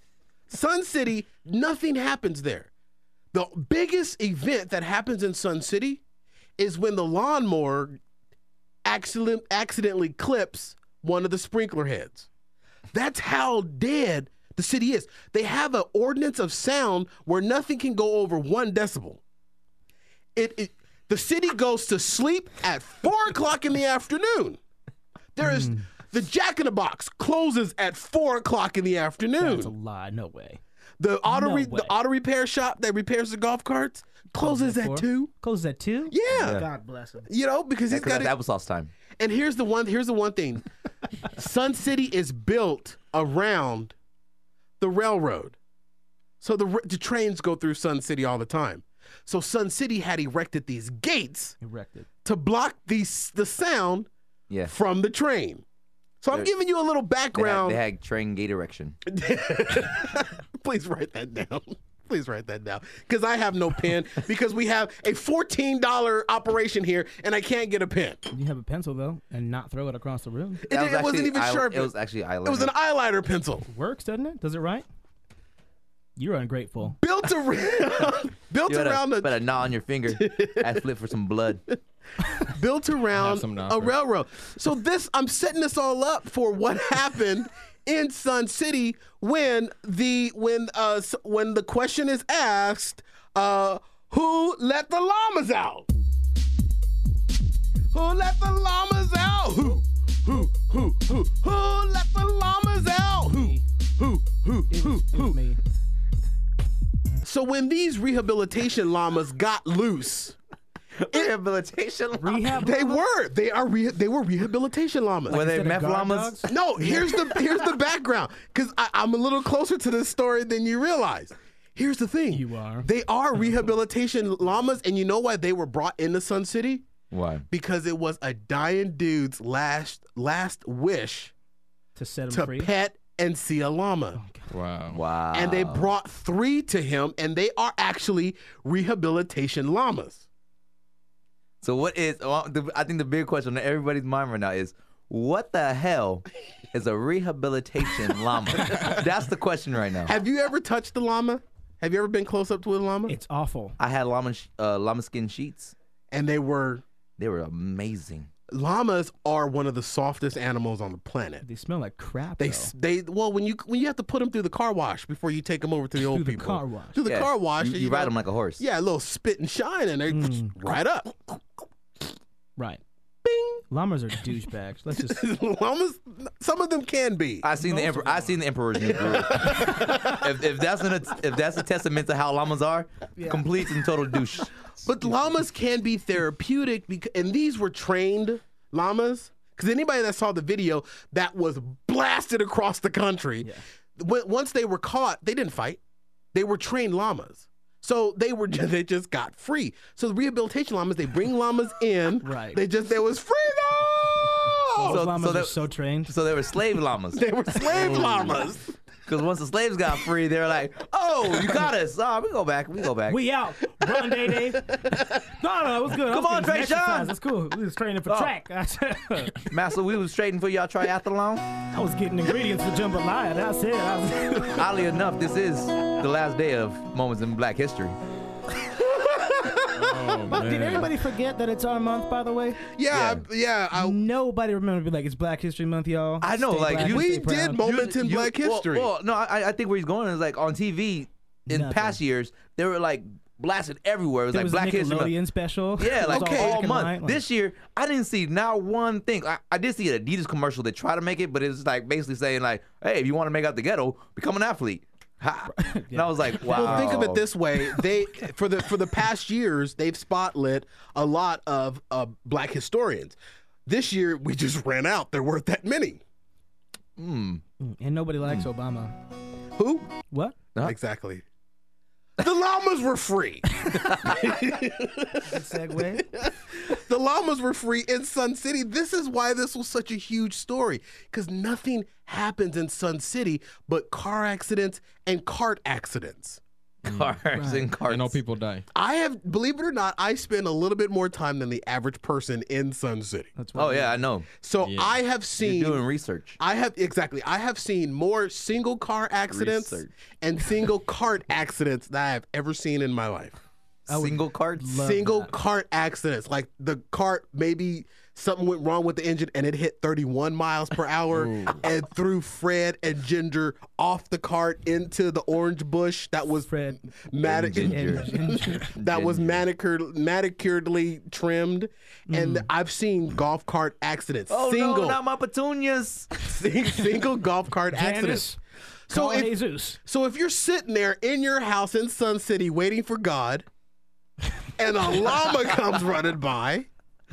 nothing happens there. The biggest event that happens in Sun City is when the lawnmower accidentally clips one of the sprinkler heads. That's how dead the city is. They have an ordinance of sound where nothing can go over 1 decibel. The city goes to sleep at 4 o'clock in the afternoon. There is the Jack in the Box closes at 4 o'clock in the afternoon. That's a lie. No way. The auto way. the auto repair shop that repairs the golf carts closes at 2. Closes at 2? Yeah. God bless him. You know, because he's got Because it. that's applesauce time. And here's the one thing. Sun City is built around the railroad. So the trains go through Sun City all the time. So Sun City had erected these gates Erected. to block the sound Yeah. from the train. So I'm giving you a little background. They had train gate erection. Please write that down. Please write that down. Because I have no pen. Because we have a $14 operation here, and I can't get a pen. You have a pencil, though, and not throw it across the room. It wasn't even sharp. It was actually eyeliner. It was an eyeliner pencil. Works, doesn't it? Does it right? You're ungrateful. Built around, You better gnaw on your finger. Ask Flip for some blood. built around some a knockout. railroad. So I'm setting this all up for what happened in Sun City when the question is asked, who let the llamas out? Who let the llamas out? Who let the llamas out? Who? Me. So when these rehabilitation llamas got loose, Rehabilitation. Rehab. they were rehabilitation llamas. Were they Instead of meth guard llamas? dogs? No, here's the background, because I'm a little closer to this story than you realize. Here's the thing. You are. They are rehabilitation llamas, and you know why they were brought into Sun City? Why? Because it was a dying dude's last wish To set him to free. pet and see a llama. Wow. Wow. And they brought 3 to him, and they are actually rehabilitation llamas. So what is? I think the big question on everybody's mind right now is, what the hell is a rehabilitation llama? That's the question right now. Have you ever touched a llama? Have you ever been close up to a llama? It's awful. I had llama skin sheets. And they were amazing. llamas are one of the softest animals on the planet. They smell like crap. They when you have to put them through the car wash before you take them over to the old Through the people. car wash. Through the car wash. You know, ride them like a horse. Yeah, a little spit and shine, and they right up. Right. Bing. Llamas are douchebags. Let's just. Llamas, some of them can be. I seen the emperor. I seen the Emperor's New Groove. if that's a testament to how llamas are, complete and total douche. But llamas can be therapeutic, and these were trained llamas. Because anybody that saw the video, that was blasted across the country. Once they were caught, they didn't fight. They were trained llamas. So they just got free. So the rehabilitation llamas, they bring llamas in. Right. There was freedom. Those llamas are so trained. So they were slave llamas. They were slave llamas. Because once the slaves got free, they were like, "Oh, you got us! Oh, we go back. We out. Run, Day. No, it was good. Come on, Trey Sean. That's cool. We was training for track. Master, we was trading for y'all triathlon. I was getting ingredients for jambalaya. That's it. Oddly enough, this is the last day of Moments in Black History. Oh, man. Did everybody forget that it's our month, by the way? Yeah. Nobody remember be like, it's Black History Month, y'all. I know, Stay like, black and we stay proud. did moments in Black history. Well, no, I think where he's going is like on TV in Nothing. past years, they were like blasted everywhere. It was There like was Black a History Month. Nickelodeon special. Yeah, It like was all black and month. white, like- This year, I didn't see not one thing. I did see an Adidas commercial that tried to make it, but it's like basically saying like, "Hey, if you want to make out the ghetto, become an athlete." Ha. And I was like, "Wow." Well, think of it this way: they for the past years, they've spotlit a lot of black historians. This year, we just ran out. There weren't that many. And nobody likes Obama. Who? What? Exactly. The llamas were free. Good segue. The llamas were free in Sun City. This is why this was such a huge story, because nothing happens in Sun City but car accidents and cart accidents. Cars and carts. I know people die. I have, believe it or not, I spend a little bit more time than the average person in Sun City. That's what Oh yeah, I know. So Yeah. I have seen You're doing research. I have seen more single car accidents Research. and single cart accidents that I have ever seen in my life. Single carts. love Single that. cart accidents. Like the cart, maybe something went wrong with the engine and it hit 31 miles per hour and threw Fred and Ginger off the cart into the orange bush that was Fred Ginger. that was manicuredly trimmed. And I've seen golf cart accidents. Oh single no, not my petunias. single golf cart accidents. So if, Jesus. so if you're sitting there in your house in Sun City waiting for God, and a llama comes running by,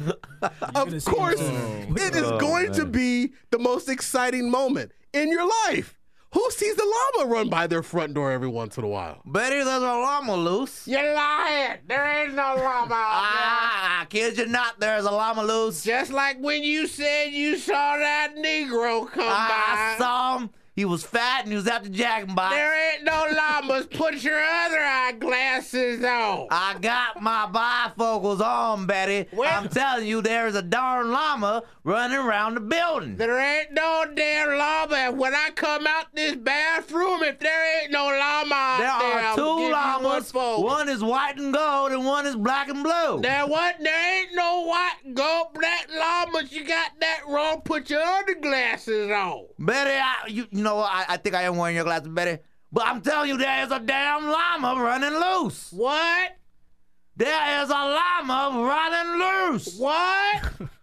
of gonna see course, him. it is going to be the most exciting moment in your life. Who sees the llama run by their front door every once in a while? Betty, there's a llama loose. You're lying. There ain't no llama Ah, kid you not, there's a llama loose. Just like when you said you saw that Negro come I saw him. He was fat and he was after Jack Box. There ain't no llamas. Put your other eyeglasses on. I got my bifocals on, Betty. Well- I'm telling you, there's a darn llama running around the building. There ain't no damn llama. When I come out this bathroom, if there ain't no llama out There there, are I'm two giving you one llamas. for. One is white and gold and one is black and blue. There what? There ain't no white, gold, black llamas. You got that wrong. Put your other glasses on. Betty, you know what? I think I am wearing your glasses, Betty. But I'm telling you, there is a damn llama running loose. What? There is a llama running loose. What?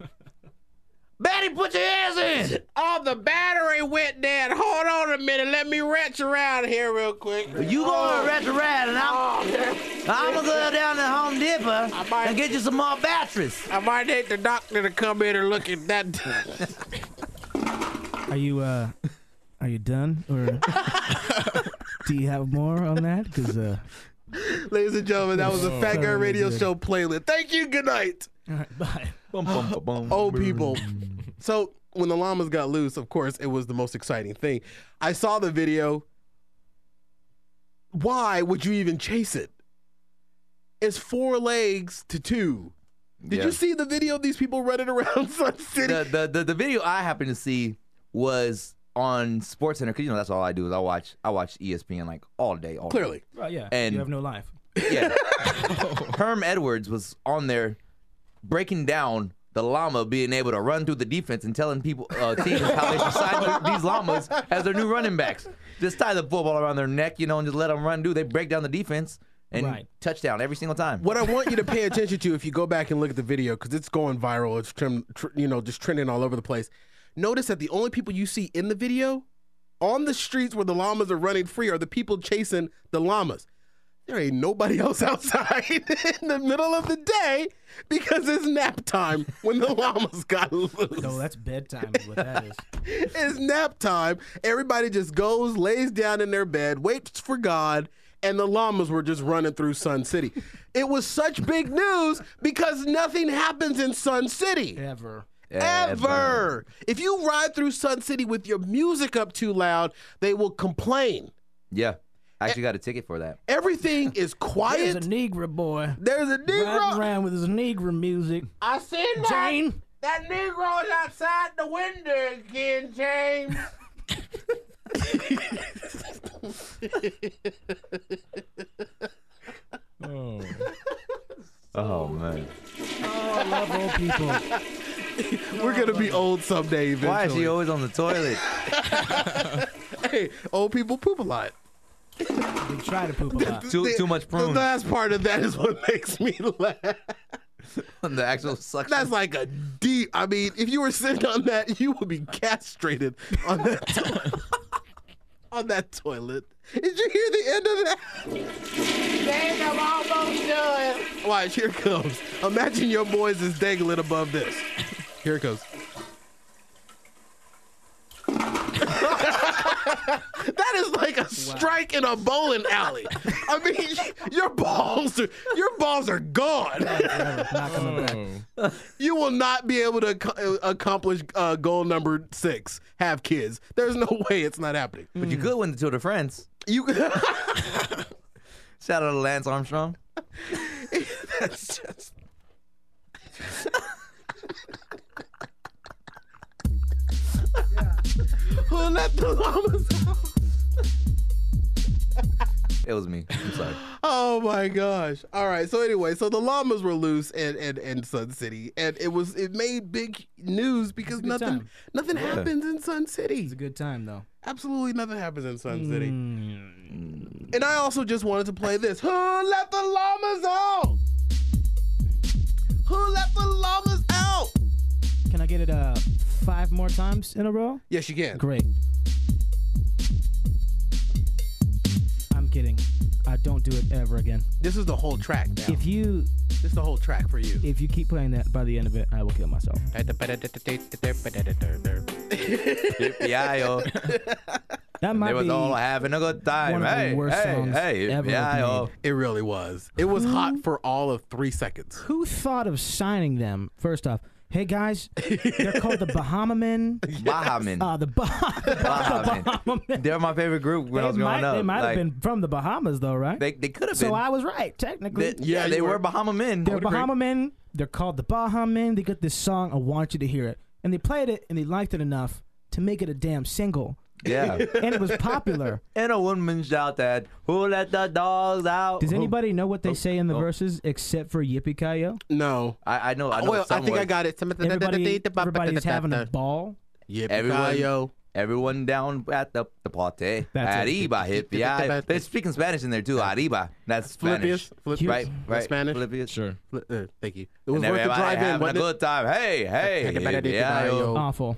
Everybody put your hands in. Oh, the battery went dead. Hold on a minute. Let me wrench around here real quick. You go to Retro Rat, and I'm gonna go down to Home Depot and get you some more batteries. I might need the doctor to come in and look at that. Are you done, or do you have more on that? Because ladies and gentlemen, that was a Fat Guy Radio Show playlist. Thank you. Good night. all right, bye. Old people. So when the llamas got loose, of course, it was the most exciting thing. I saw the video. Why would you even chase it? It's 4 legs to 2. Did you see the video of these people running around Sun City? The video I happened to see was on SportsCenter, because that's all I do is I watch ESPN like all day. Clearly. Well, yeah, And- you have no life. Yeah. Herm Edwards was on there breaking down the llama being able to run through the defense and telling people, teams how they should sign these llamas as their new running backs. Just tie the football around their neck, and just let them run. They break down the defense and touchdown every single time. What I want you to pay attention to, if you go back and look at the video, because it's going viral, it's just trending all over the place. Notice that the only people you see in the video on the streets where the llamas are running free are the people chasing the llamas. There ain't nobody else outside in the middle of the day because it's nap time when the llamas got loose. No, that's bedtime is what that is. It's nap time. Everybody just goes, lays down in their bed, waits for God, and the llamas were just running through Sun City. It was such big news because nothing happens in Sun City. Ever. Ever. If you ride through Sun City with your music up too loud, they will complain. Yeah. I actually got a ticket for that. Everything is quiet. There's a Negro boy. There's a Riding Negro. around with his Negro music. I seen that. Jane. That Negro's outside the window again, James. Oh, man. Oh, I love old people. We're going to be old someday eventually. Why is she always on the toilet? Hey, old people poop a lot. They try to poop a lot. Too much The prunes. last part of that is what makes me laugh. The actual suction. That's like a deep. I mean, if you were sitting on that, you would be castrated on that on that toilet. Did you hear the end of that? Dang, I'm almost done. Watch, here it comes. Imagine your boys is dangling above this. Here it goes. That is like a strike in a bowling alley. I mean, your balls are gone. Not coming back. You will not be able to accomplish goal number 6. Have kids. There's no way it's not happening. But you could win the Tour de France. You. Shout out to Lance Armstrong. That's just. Who let the llamas out? It was me. I'm sorry. Oh my gosh. All right. So anyway, so the llamas were loose in Sun City, and it made big news because It's a good nothing Yeah. happens in Sun City. It's a good time, though. Absolutely nothing happens in Sun City. And I also just wanted to play this. Who let the llamas out? Who let the llamas out? Can I get it 5 more times in a row? Yes, you can. Great. I'm kidding. I don't do it ever again. This is the whole track now. If you This is the whole track for you. keep playing that, by the end of it, I will kill myself. Yippee-yi-yo. That might They was be all having a good time. one of the Hey, worst hey, songs hey, ever yippee-yi-yo. It really was. It was hot for all of 3 seconds. who thought of signing them. First off, hey guys, they're called the Bahamamen. Bahaman. The Bahaman. Bahamamen. They're my favorite group when I was growing up. They might Like, have been from the Bahamas, though, right? They could have So been. I was right, technically. Yeah, they were Bahama men. They're Bahamamen. They're called the Bahamen. They got this song. I want you to hear it, and they played it, and they liked it enough to make it a damn single, Yeah. and it was popular. And a woman shout that, who let the dogs out? Does anybody know what they say in the verses except for Yippee Ki-Yo? No. I know. Well, I some think I words. got it. Everybody's having a ball. Yippee Everyone- Ki-yo. Everyone down at the party. That's it. Arriba, hippie. Yeah, they're speaking Spanish in there too. Arriba. That's Spanish. Philippians, Right. Spanish. Philippians. Sure. Thank you. It was And worth the everybody drive in, having a wasn't it? good time. Hey. Yeah, yo. Awful.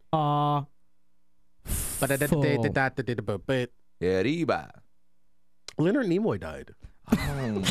Arriba. Leonard Nimoy died. And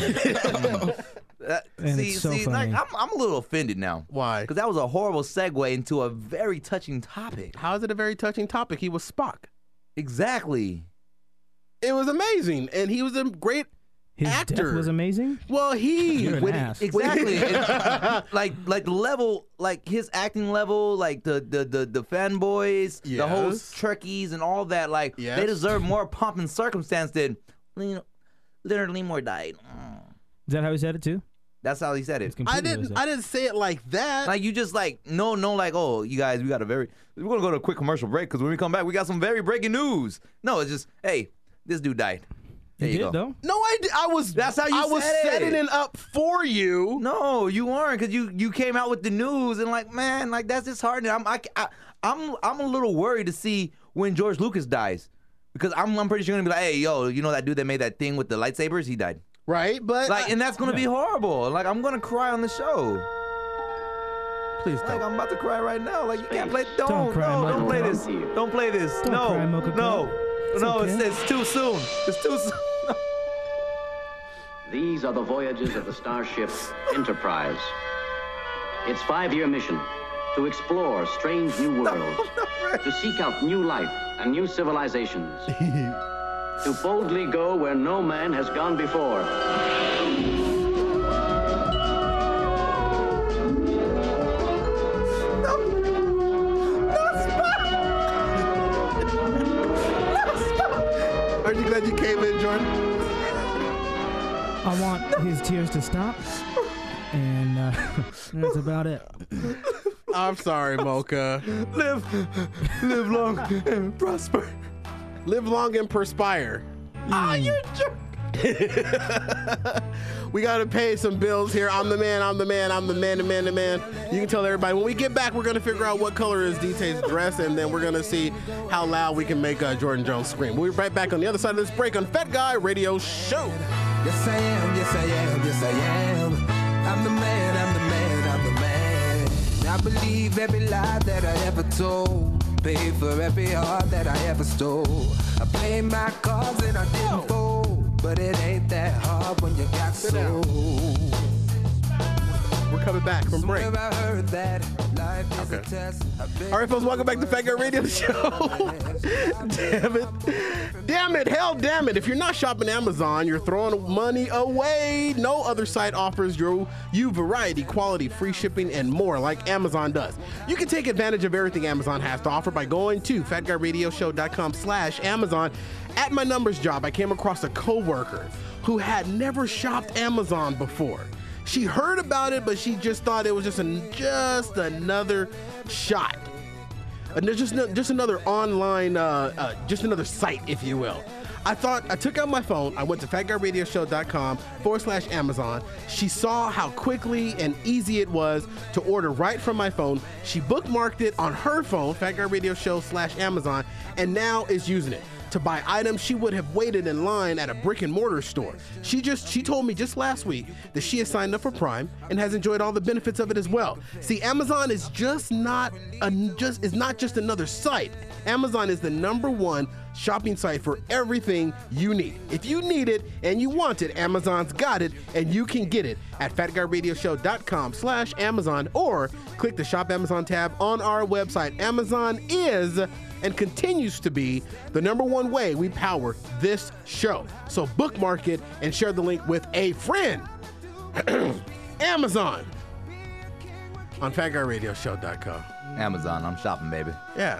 it's so like funny. I'm a little offended now. Why? Because that was a horrible segue into a very touching topic. How is it a very touching topic? He was Spock. Exactly. It was amazing, and he was a great His actor. death was amazing. Well, You're an ass. Exactly. And, like the level, like his acting level, like the fanboys, the whole Yes. Trekkies and all that, like Yes. they deserve more pomp and circumstance than Leonard Nimoy died. Is that how he said it too? That's how he said it. It's completely I opposite. didn't say it like that. Like you just like no, like oh you guys, we're gonna go to a quick commercial break because when we come back we got some very breaking news. No, it's just hey, this dude died. There He you did go. though. No, I was. That's how you I was said it. setting it up for you. No, you weren't because you came out with the news and like man, like that's disheartening. I'm a little worried to see when George Lucas dies because I'm pretty sure you're gonna be like, hey yo, you know that dude that made that thing with the lightsabers? He died. Right, but Like, and that's gonna be horrible. Like I'm gonna cry on the show. please Like don't. I'm about to cry right now. Like you can't play. Don't cry, Michael Don't play Cole. this. Don't play this. Don't no, cry, Mocha no, Cole. It's no. okay. It's too soon. It's too soon. These are the voyages of the starship Enterprise. Its 5-year mission: to explore strange new worlds, to seek out new life and new civilizations, to boldly go where no man has gone before. Aren't you glad you came in, Jordan? I want his tears to stop, and that's about it. I'm sorry, Mocha. Live long and prosper. Live long and perspire. Ah, you're a jerk. We gotta pay some bills here. I'm the man. You can tell everybody. When we get back, we're gonna figure out what color is DT's dress, and then we're gonna see how loud we can make Jordan Jones scream. We'll be right back on the other side of this break on Fat Guy Radio Show. Yes, I am, yes, I am, yes, I am. I'm the man, I'm the man, I'm the man. I believe every lie that I ever told. Pay for every heart that I ever stole. I played my cards and I didn't fold. But it ain't that hard when you got soul. We're coming back from break. I heard that life is a test. All right, folks, welcome back to Fat Guy Radio Show. Damn it, hell damn it. If you're not shopping Amazon, you're throwing money away. No other site offers you variety, quality, free shipping, and more like Amazon does. You can take advantage of everything Amazon has to offer by going to fatguyradioshow.com/Amazon. At my numbers job, I came across a coworker who had never shopped Amazon before. She heard about it, but she just thought it was just another shot. Just another online, just another site, if you will. I took out my phone, I went to fatguyradioshow.com/Amazon. She saw how quickly and easy it was to order right from my phone. She bookmarked it on her phone, fatguyradioshow/Amazon, and now is using it to buy items she would have waited in line at a brick and mortar store. She told me just last week that she has signed up for Prime and has enjoyed all the benefits of it as well. See, Amazon is not just another site. Amazon is the #1 shopping site for everything you need. If you need it and you want it, Amazon's got it, and you can get it at fatguyradioshow.com/Amazon or click the Shop Amazon tab on our website. Amazon is and continues to be the #1 way we power this show. So bookmark it and share the link with a friend. Amazon on fatguyradioshow.com. Amazon, I'm shopping, baby. Yeah.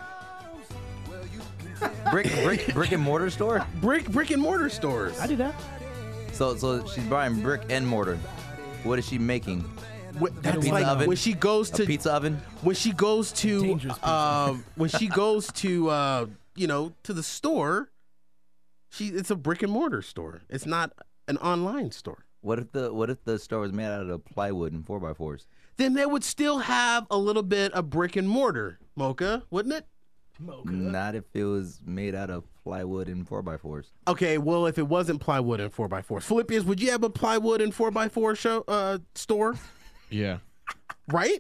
Brick and mortar store? Brick and mortar stores. I do that. So she's buying brick and mortar. What is she making? That's pizza like oven? when she goes to A pizza oven? when she goes to Dangerous pizza. when she goes to to the store, it's a brick and mortar store. It's not an online store. What if the store was made out of plywood and 4x4s? Then they would still have a little bit of brick and mortar, Mocha, wouldn't it? Not if it was made out of plywood and 4x4s. Okay, well, if it wasn't plywood and 4x4s, Philippians, would you have a plywood and 4x4 store? Yeah. Right?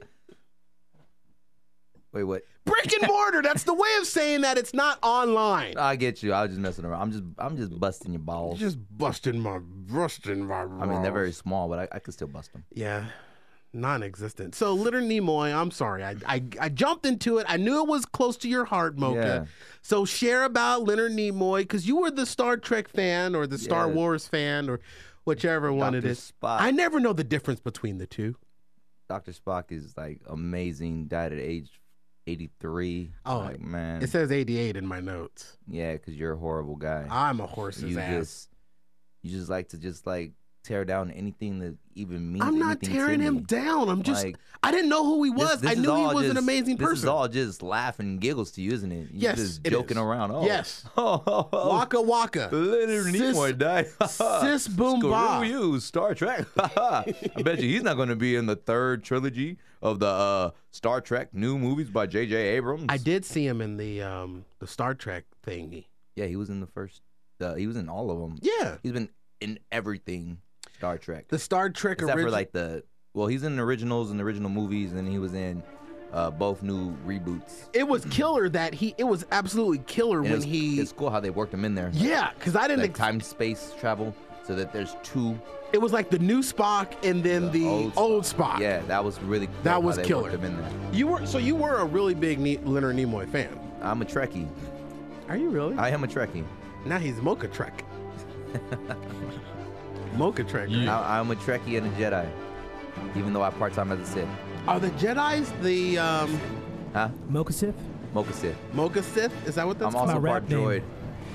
Wait, what? Brick and mortar. That's the way of saying that it's not online. I get you. I was just messing around. I'm just busting your balls. Just busting my. I mean, they're very small, but I could still bust them. Yeah. Non-existent. So Leonard Nimoy, I'm sorry. I jumped into it. I knew it was close to your heart, Mocha. Yeah. So share about Leonard Nimoy, because you were the Star Trek fan or the Star Wars fan or whichever one it is. Spock. I never know the difference between the two. Dr. Spock is like amazing. Died at age 83. Oh, like, man. It says 88 in my notes. Yeah, because you're a horrible guy. I'm a horse's ass. You just like to tear down anything that even means I'm not tearing him down. I'm just, like, I didn't know who he was. I knew he was an amazing person. This is all just laughing and giggles to you, isn't it? You're just joking around. Oh. Yes. Waka waka. Leonard Nimoy died. Sis boom ba. Screw you, Star Trek. I bet you he's not going to be in the third trilogy of the Star Trek new movies by J.J. Abrams. I did see him in the Star Trek thingy. Yeah, he was in the first. He was in all of them. Yeah. He's been in everything. Star Trek. The Star Trek except for like he's in the originals and the original movies, and he was in both new reboots. It was killer that it was absolutely killer and it's cool how they worked him in there. Yeah, because I didn't like time space travel, so that there's two. It was like the new Spock and then the old Spock. Yeah, that was really cool. That was how they killer. Worked him in there. You were a really big Leonard Nimoy fan. I'm a Trekkie. Are you really? I am a Trekkie. Now he's Mocha Trek. Mocha Trek. Right? I'm a Trekkie and a Jedi, even though I part-time as a Sith. Are the Jedis the Huh? Mocha Sith? Mocha Sith. Mocha Sith? Is that what that's called? I'm also part droid.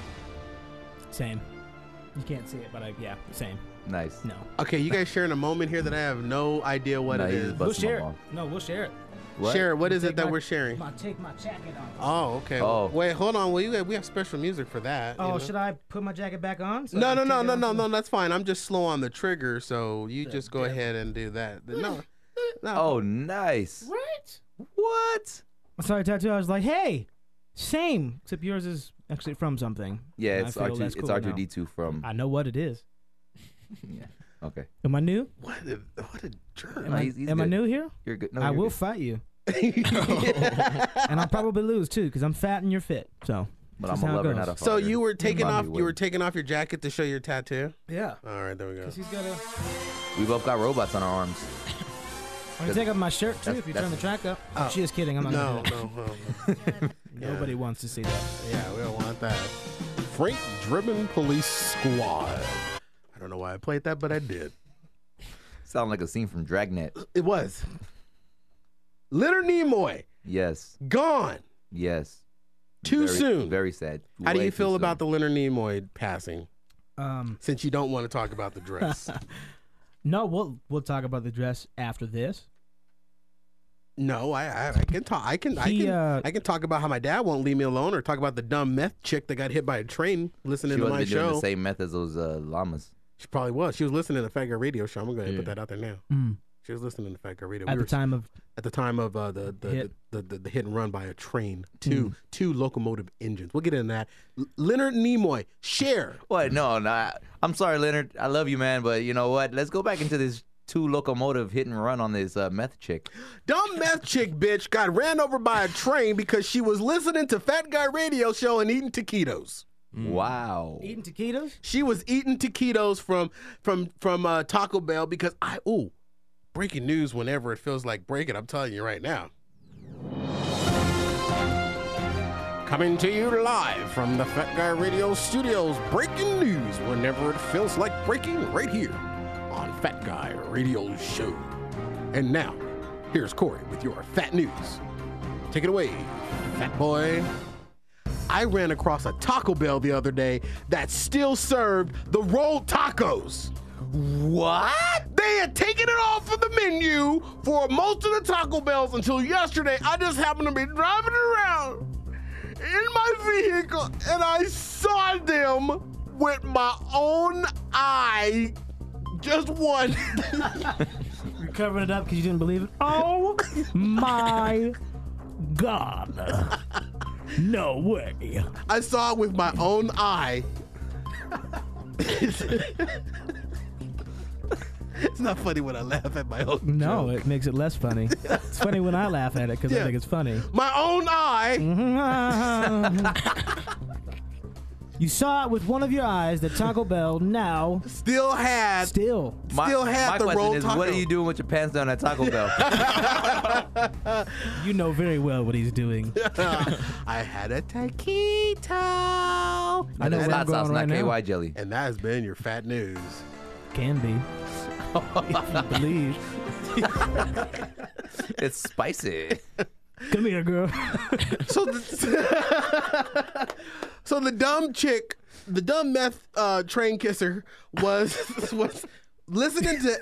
Same. You can't see it, but yeah, same. Nice. No. Okay, you guys sharing a moment here that I have no idea what it is. We'll share it. No, we'll share it. What? Share it. What is it that we're sharing? Take my jacket off. Oh, okay. Oh. Wait, hold on. We have special music for that. Oh, should I put my jacket back on? No. That's fine. I'm just slow on the trigger, so you just go ahead and do that. No. Oh, nice. What? I saw a tattoo. I was like, hey, same, except yours is actually from something. Yeah, it's R2D2 from. I know what it is. Yeah. Okay. Am I new? What a jerk. Am I new here? You're good. No, I will good. fight you. And I'll probably lose too, because I'm fat and you're fit. So, but I'm a lover, not a fighter. So you were taking off your jacket to show your tattoo? Yeah. All right, there we go. Because he's got We both got robots on our arms. I can take off my shirt too if you turn the track up. Oh. She is kidding. I'm not. No. Nobody wants to see that. Yeah, we don't want that. Frank Driven Police Squad. I don't know why I played that, but I did. Sound like a scene from Dragnet. It was. Leonard Nimoy. Yes. Gone. Yes. Too soon. Very sad. How do you feel about the Leonard Nimoy passing? Since you don't want to talk about the dress. No, we'll talk about the dress after this. No, I can talk. I can talk about how my dad won't leave me alone, or talk about the dumb meth chick that got hit by a train listening to my show. She wasn't doing the same meth as those llamas. She probably was. She was listening to Fat Guy Radio Show. I'm going to put that out there now. Mm. She was listening to Fat Guy Radio. At the time of the hit and run by a train. Two locomotive engines. We'll get into that. Leonard Nimoy, share. What? No. I'm sorry, Leonard. I love you, man. But you know what? Let's go back into this two locomotive hit and run on this meth chick. Dumb meth chick bitch got ran over by a train because she was listening to Fat Guy Radio Show and eating taquitos. Wow. Eating taquitos? She was eating taquitos from Taco Bell because breaking news whenever it feels like breaking. I'm telling you right now. Coming to you live from the Fat Guy Radio Studios. Breaking news whenever it feels like breaking, right here on Fat Guy Radio Show. And now, here's Corey with your Fat News. Take it away, Fat Boy. I ran across a Taco Bell the other day that still served the rolled tacos. What? They had taken it off of the menu for most of the Taco Bells until yesterday. I just happened to be driving around in my vehicle and I saw them with my own eye. Just one. You're covering it up because you didn't believe it? Oh my God. No way. I saw it with my own eye. It's not funny when I laugh at my own No, joke. it makes it less funny. It's funny when I laugh at it because I think it's funny. My own eye. You saw it with one of your eyes that Taco Bell now Still had the My rolled question is, taco. what are you doing with your pants down at Taco Bell? You know very well what he's doing. I had a taquito. I know It's where I'm hot sauce, going right not now. KY jelly. And that has been your fat news. Can be. If you believe. It's spicy. Come here, girl. So the dumb chick, the dumb meth train kisser was listening to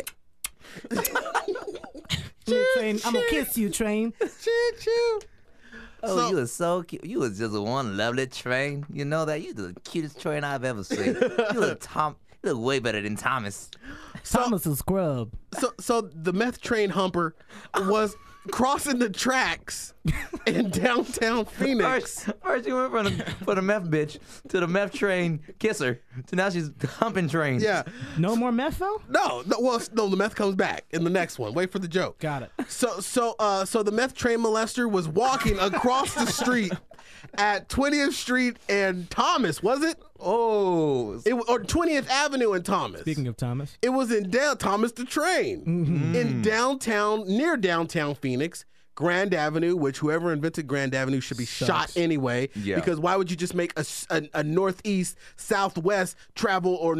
Train, I'm gonna kiss you, Train. choo. Oh, you was so cute. You was just one lovely train. You know that? You the cutest train I've ever seen. You look way better than Thomas. Thomas is scrub. So the meth train humper was crossing the tracks in downtown Phoenix. First you went from the meth bitch to the meth train kisser to now she's humping trains. Yeah. No more meth though? No, the meth comes back in the next one. Wait for the joke. Got it. So the meth train molester was walking across the street at 20th Street and Thomas, was it? Oh. Or 20th Avenue and Thomas. Speaking of Thomas. It was in Thomas the Train. In near downtown Phoenix, Grand Avenue, which whoever invented Grand Avenue should be shot anyway. Yeah. Because why would you just make a northeast, southwest travel or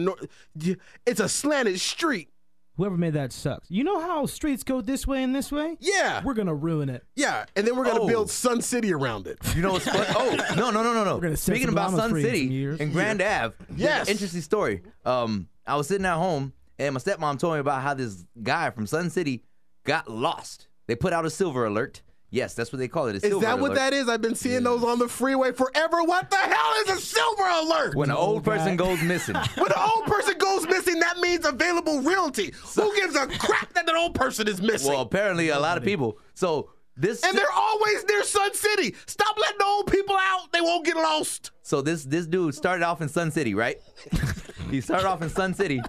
it's a slanted street. Whoever made that sucks. You know how streets go this way and this way? Yeah. We're gonna ruin it. Yeah, and then we're going to build Sun City around it. You know what's funny? Oh, no. gonna set Speaking some about llamas Sun free in some City years. and Grand Ave. Yes. Interesting story. I was sitting at home and my stepmom told me about how this guy from Sun City got lost. They put out a silver alert. Yes, that's what they call it. Is that what that is? I've been seeing those on the freeway forever. What the hell is a silver alert? When an old person goes missing. When an old person goes missing, that means available realty. Who gives a crap that an old person is missing? Well, apparently a lot of people. So this and they're always near Sun City. Stop letting the old people out. They won't get lost. So this dude started off in Sun City, right? He started off in Sun City.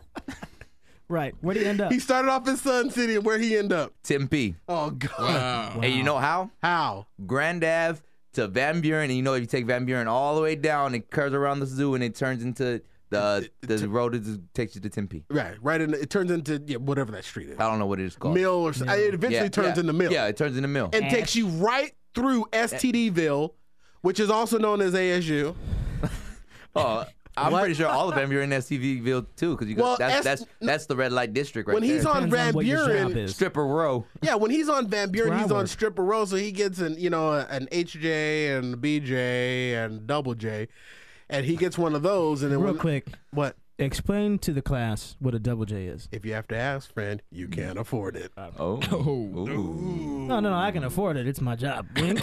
Right. Where'd he end up? He started off in Sun City, and where'd he end up? Tempe. Oh, God. Wow. And you know how? How? Grand Ave to Van Buren, and you know if you take Van Buren all the way down, it curves around the zoo, and it turns into the road that takes you to Tempe. Right in. It turns into whatever that street is. I don't know what it is called. Mill or something. It eventually turns into Mill. Yeah, it turns into Mill. And takes you right through STDville, which is also known as ASU. Oh, I'm pretty sure all of them are in STVville too, because you got that's the red light district right when there. he's on Van Buren, Stripper Row. Yeah, when he's on Van Buren, where he's I on work. Stripper Row, so he gets an HJ and a BJ and double J, and he gets one of those. And then Real quick, what? Explain to the class what a double J is. If you have to ask, friend, you can't afford it. Oh. No, I can afford it. It's my job. Wink.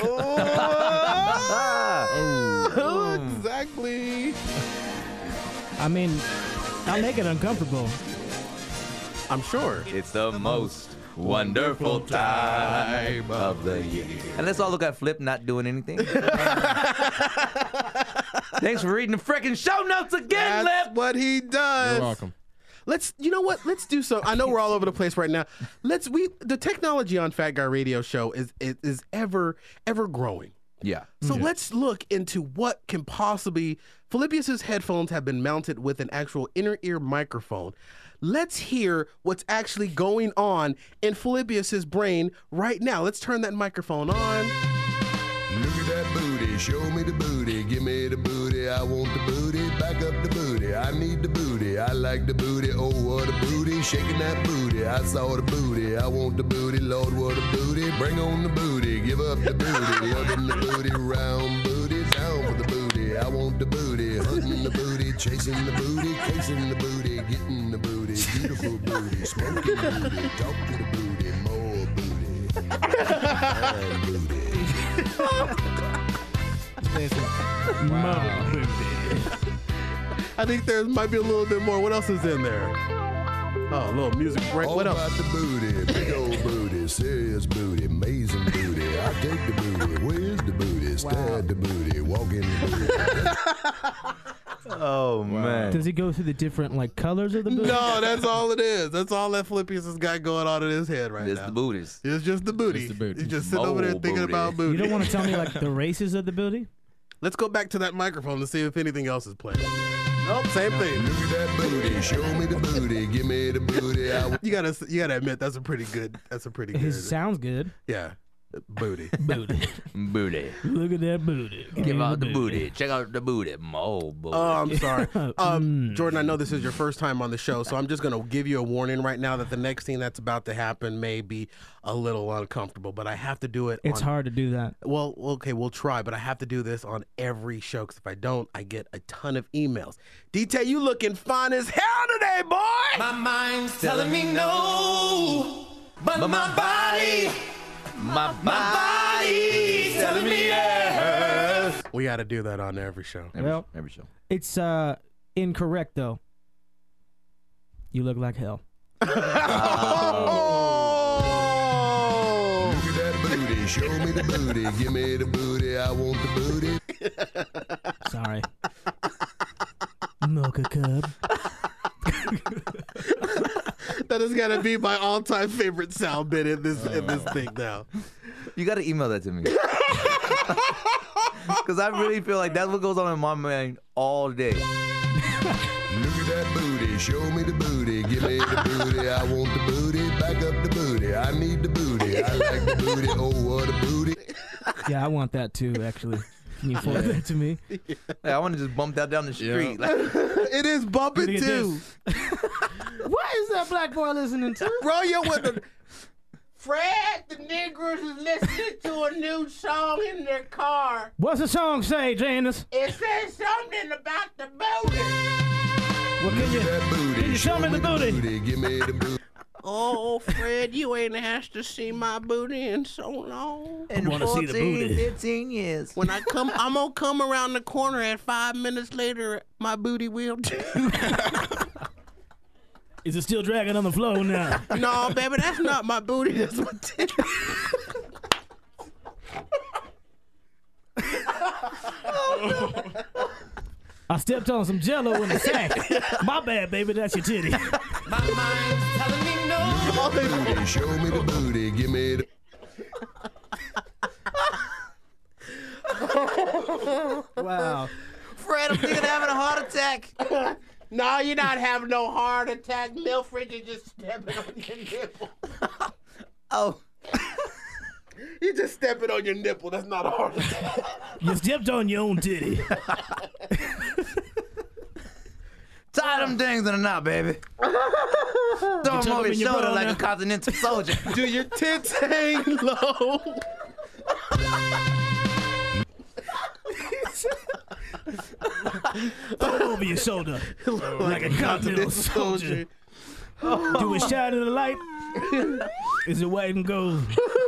Exactly. I mean, I'll make it uncomfortable. I'm sure. It's the most wonderful time of the year. And let's all look at Flip not doing anything. Thanks for reading the frickin' show notes again, That's Lip. what he does. You're welcome. You know what? Let's do so. I know we're all over the place right now. The technology on Fat Guy Radio Show is ever growing. Yeah. So let's look into what can possibly. Philippius's headphones have been mounted with an actual inner ear microphone. Let's hear what's actually going on in Philippius's brain right now. Let's turn that microphone on. Look at that booty, show me the booty, give me the booty, I want the booty, back up the booty, I need the booty, I like the booty, oh what a booty, shaking that booty, I saw the booty, I want the booty, Lord what a booty, bring on the booty, give up the booty, loving the booty, round booty, down for the booty, I want the booty, hunting the booty, chasing the booty, casing the booty, getting the booty, beautiful booty, smoking booty, talk to the booty, more booty, and booty. I think there might be a little bit more. What else is in there? Oh, a little music break. All What else? about the booty, big old booty, serious booty, amazing booty. I take the booty, where's the booty? Stare at the booty, walk in the booty. Oh man. Does he go through the different like colors of the booty? No, that's all it is. That's all that Philippians has got going on in his head right It's now. the booties. It's just the booty. Just the booty. He's just sitting over there thinking booty. about booty. You don't want to tell me like the races of the booty? Let's go back to that microphone to see if anything else is playing. Nope, same thing. Look at that booty, show me the booty, give me the booty. You gotta admit that's a pretty good. It sounds good. Yeah, booty. Booty. Booty. Look at that booty. Give out the booty. Check out the booty. Oh, booty. Oh, I'm sorry. Jordan, I know this is your first time on the show, so I'm just going to give you a warning right now that the next thing that's about to happen may be a little uncomfortable, but I have to do it. It's hard to do that. Well, okay, we'll try, but I have to do this on every show because if I don't, I get a ton of emails. Detail, you looking fine as hell today, boy! My mind's telling me no, but my body's telling me yes. We got to do that on every show. Every show. It's incorrect though. You look like hell. Look at that booty, show me the booty, give me the booty, I want the booty. Sorry. Mocha Cub. That has got to be my all-time favorite sound bit in this thing now. You got to email that to me. Because I really feel like that's what goes on in my mind all day. Look at that booty, show me the booty, give me the booty, I want the booty, back up the booty, I need the booty, I like the booty, oh what a booty. Yeah, I want that too, actually. Can you forward that to me? Hey, I want to just bump that down the street. It is bumping Look at too. What is that black boy listening to? Bro, you're with the... Fred, the Negroes is listening to a new song in their car. What's the song say, Janice? It says something about the booty. Well, can you show me the booty? Give me the booty. Oh, Fred, you ain't asked to see my booty in so long. I want to see the booty. 15 years. When I come, I'm gonna come around the corner at 5 minutes later. My booty will too. Is it still dragging on the floor now? No, baby, that's not my booty. That's my titty. I stepped on some Jello in the sack. My bad, baby. That's your titty. My mind's telling me no. Booty, show me the booty, give me the... Wow. Fred, I'm thinking of having a heart attack. No, you're not having no heart attack. Milfred, you're just stepping on your nipple. Oh. You just stepping on your nipple. That's not a heart attack. You stepped on your own titty. Tie them things in a knot, baby. Throw them over your shoulder like a continental soldier. Do your tits hang low? Throw it over your shoulder like a continental soldier. Do it shine in the light? Is it white and gold?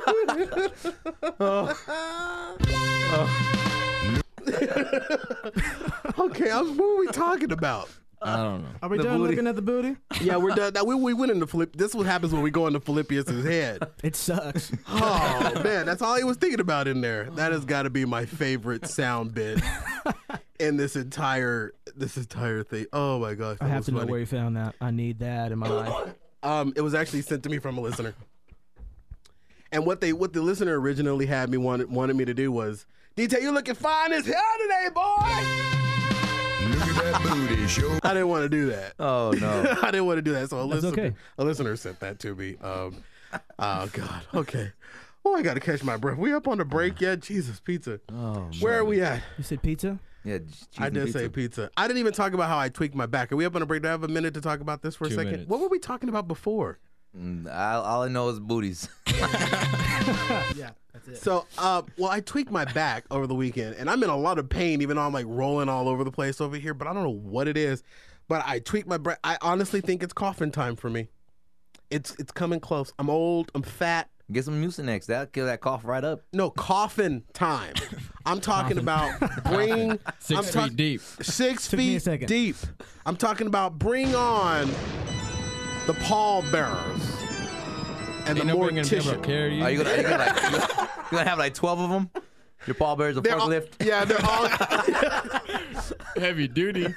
Okay, what were we talking about? I don't know. Are we done looking at the booty? Yeah, we're done. Now, we went into This is what happens when we go into Philippius' head. It sucks. Oh, man, that's all he was thinking about in there. That has got to be my favorite sound bit in this entire thing. Oh, my gosh. I have to know where you found that. I need that in my life. It was actually sent to me from a listener. And what the listener originally had me wanted me to do was, Detail, you looking fine as hell today, boy! Look at that booty, show. I didn't want to do that. Oh, no. I didn't want to do that. So a listener sent that to me. Oh, God. Okay. Oh, I got to catch my breath. We up on the break yet? Jesus, pizza. Oh, Where are we at? You said pizza? Yeah, I did say pizza. I didn't even talk about how I tweaked my back. Are we up on a break? Do I have a minute to talk about this for a 2 second? minutes. What were we talking about before? All I know is booties. Yeah, that's it. So, I tweaked my back over the weekend, and I'm in a lot of pain, even though I'm like rolling all over the place over here, but I don't know what it is. But I tweaked my back. I honestly think it's coffin time for me. It's coming close. I'm old. I'm fat. Get some Mucinex. That'll kill that cough right up. No, coffin time. I'm talking about bring 6 feet deep. 6 Took me a feet second. deep. I'm talking about bring on the pallbearers, and the mortician. Are you gonna have like 12 of them? Your pallbearers a forklift? Yeah, they're all heavy duty.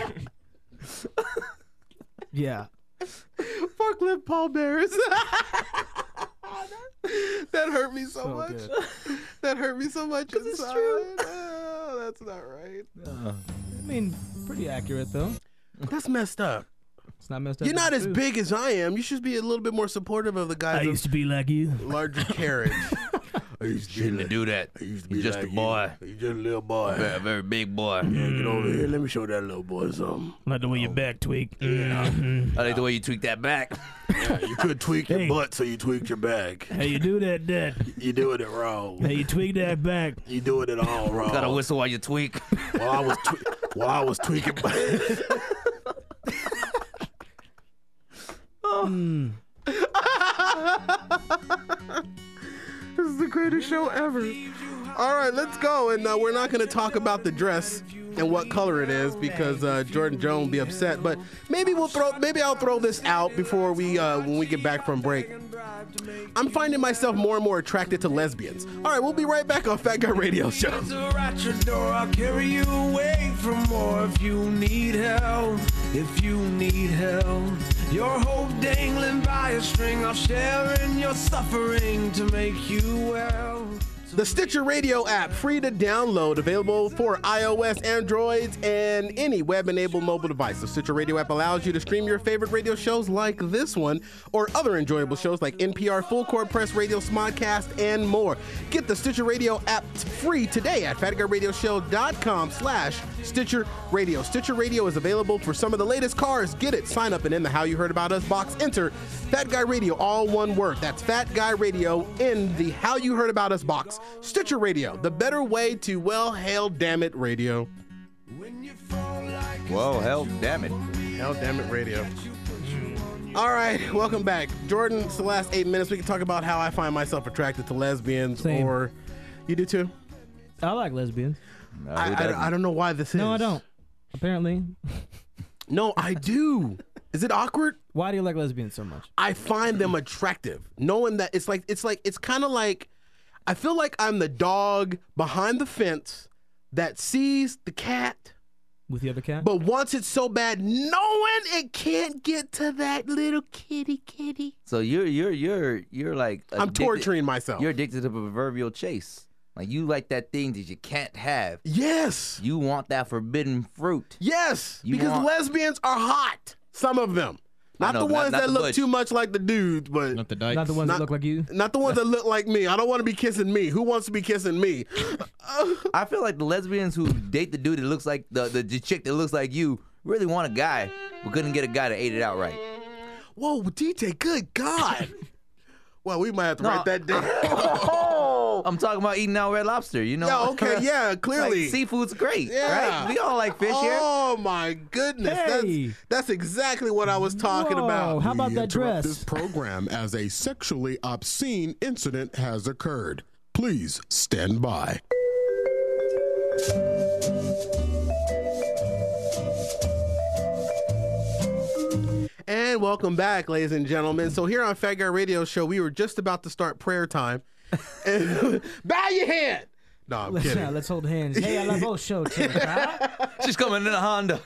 Yeah. Forklift pallbearers. That hurt me so much. Good. That hurt me so much inside. It's true. Oh, that's not right. I mean, pretty accurate though. That's messed up. It's not messed up. You're not as big as I am. You should be a little bit more supportive of the guys. I used to be like you. Larger carriage. I used to do that. I used to You're be just like a boy. You're just a little boy. A very big boy. Yeah, get over here. Let me show that little boy something. Like the way your back tweak. I like the way you tweak that back. Yeah, you could tweak your butt, so you tweaked your back. Hey, you do that, Dad. You doing it wrong. Hey, you tweak that back. You doing it all wrong. You gotta whistle while you tweak. While I was tweaking. This is the greatest show ever. All right, let's go. And we're not going to talk about the dress and what color it is because Jordan Jones will be upset. But maybe I'll throw this out before we when we get back from break. I'm finding myself more and more attracted to lesbians. All right, we'll be right back on Fat Guy Radio Show. At your door, I'll carry you away from more if you need help. If you need help, your hope dangling by a string, I'll share in your suffering to make you well. The Stitcher Radio app, free to download, available for iOS, Androids, and any web-enabled mobile device. The Stitcher Radio app allows you to stream your favorite radio shows like this one, or other enjoyable shows like NPR, Full Court Press, Radio Smodcast, and more. Get the Stitcher Radio app free today at fatguyradioshow.com/Stitcher Radio. Stitcher Radio is available for some of the latest cars. Get it. Sign up and in the How You Heard About Us box, enter Fat Guy Radio, all one word. That's Fat Guy Radio in the How You Heard About Us box. Stitcher Radio, the better way to, well, hell damn it, radio. Well, hell damn it. Hell damn it, radio. All right, welcome back. Jordan, it's the last 8 minutes. We can talk about how I find myself attracted to lesbians. Same. Or you do too? I like lesbians. No, I don't know why this is. No, I don't. Apparently. No, I do. Is it awkward? Why do you like lesbians so much? I find them attractive. Knowing that it's kind of like, I feel like I'm the dog behind the fence that sees the cat with the other cat, but wants it so bad, knowing it can't get to that little kitty. So you're like I'm torturing myself. You're addicted to the proverbial chase. Like you like that thing that you can't have. Yes. You want that forbidden fruit. Yes. Because lesbians are hot. Some of them. Not the ones that look too much like the dudes, but not the dykes. Not the ones that look like you. Not the ones that look like me. I don't want to be kissing me. Who wants to be kissing me? I feel like the lesbians who date the dude that looks like the chick that looks like you really want a guy, but couldn't get a guy that ate it out right. Whoa, DJ, good God. Well, we might have to write that down. I'm talking about eating out Red Lobster, you know? Yeah, okay, yeah, clearly. Like, seafood's great, yeah. right? We all like fish here. Oh, my goodness. Hey. That's exactly what I was talking about. How about that dress? This program as a sexually obscene incident has occurred. Please stand by. And welcome back, ladies and gentlemen. So here on Fat Guy Radio Show, we were just about to start prayer time. And bow your head. No, I'm kidding. Let's hold hands. Hey, I love both show too. Right? She's coming in a Honda.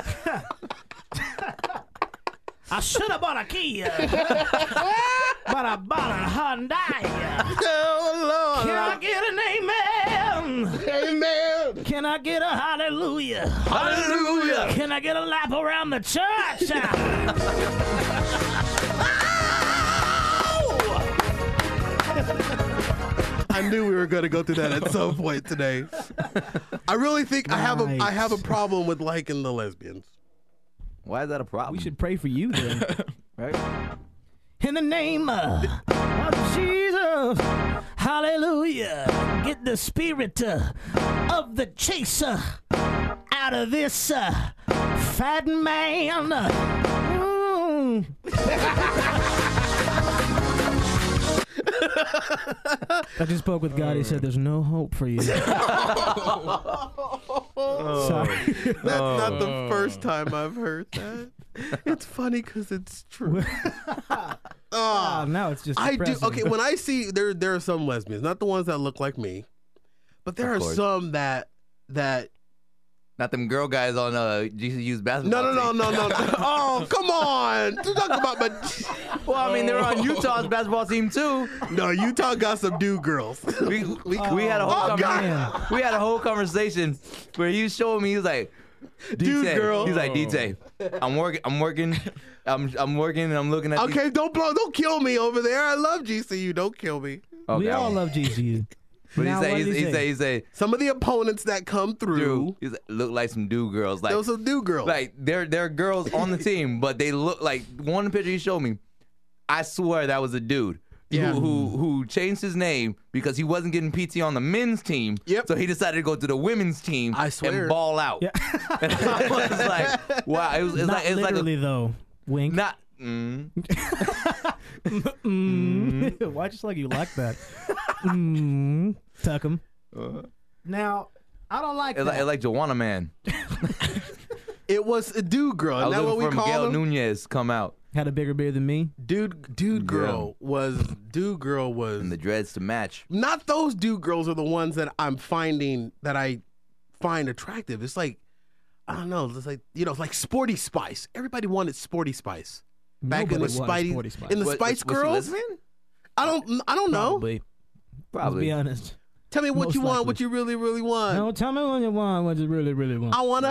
I should have bought a Kia, but I bought a Hyundai. Oh, Lord. Can I get an amen? Amen. Can I get a hallelujah? Hallelujah. Can I get a lap around the church? I knew we were going to go through that at some point today. I really think I have a problem with liking the lesbians. Why is that a problem? We should pray for you then. Right? In the name of Jesus, hallelujah. Get the spirit of the chaser out of this fat man. I just spoke with God. He said there's no hope for you. Sorry. That's not the first time I've heard that. It's funny because it's true. Now it's just depressing. Okay, when I see there are some lesbians, not the ones that look like me, but there are some that not them girl guys on GCU's basketball team. No. Oh, come on. Talk about my... Well, I mean, they're on Utah's basketball team, too. No, Utah got some dude girls. We had a whole conversation where he was showing me, he was like, dude girl. He's like, DJ, I'm working, and I'm looking at okay, don't kill me over there. I love GCU. Don't kill me. Okay. We all love GCU. But he say some of the opponents that come through look like some dude girls. Like those some dude girls. Like they're girls on the team, but they look like one picture he showed me. I swear that was a dude. Yeah. Who changed his name because he wasn't getting PT on the men's team. Yep. So he decided to go to the women's team. I swear. And ball out. Yeah. And I was like, wow. It was not like literally though. Wink. Not. Why just like you like that? Tuck him. Now, I don't like that. It's like Joanna Man. It was a dude girl. Is that what we call Miguel him? Nunez come out. Had a bigger beard than me. Dude girl was and the dreads to match. Not those dude girls are the ones that I find attractive. It's like, I don't know. It's like, like Sporty Spice. Everybody wanted Sporty Spice. Back in the Spice Girls. I don't know. Probably. Let's be honest. Tell me what you want, what you really, really want. No, tell me what you want, what you really, really want. I wanna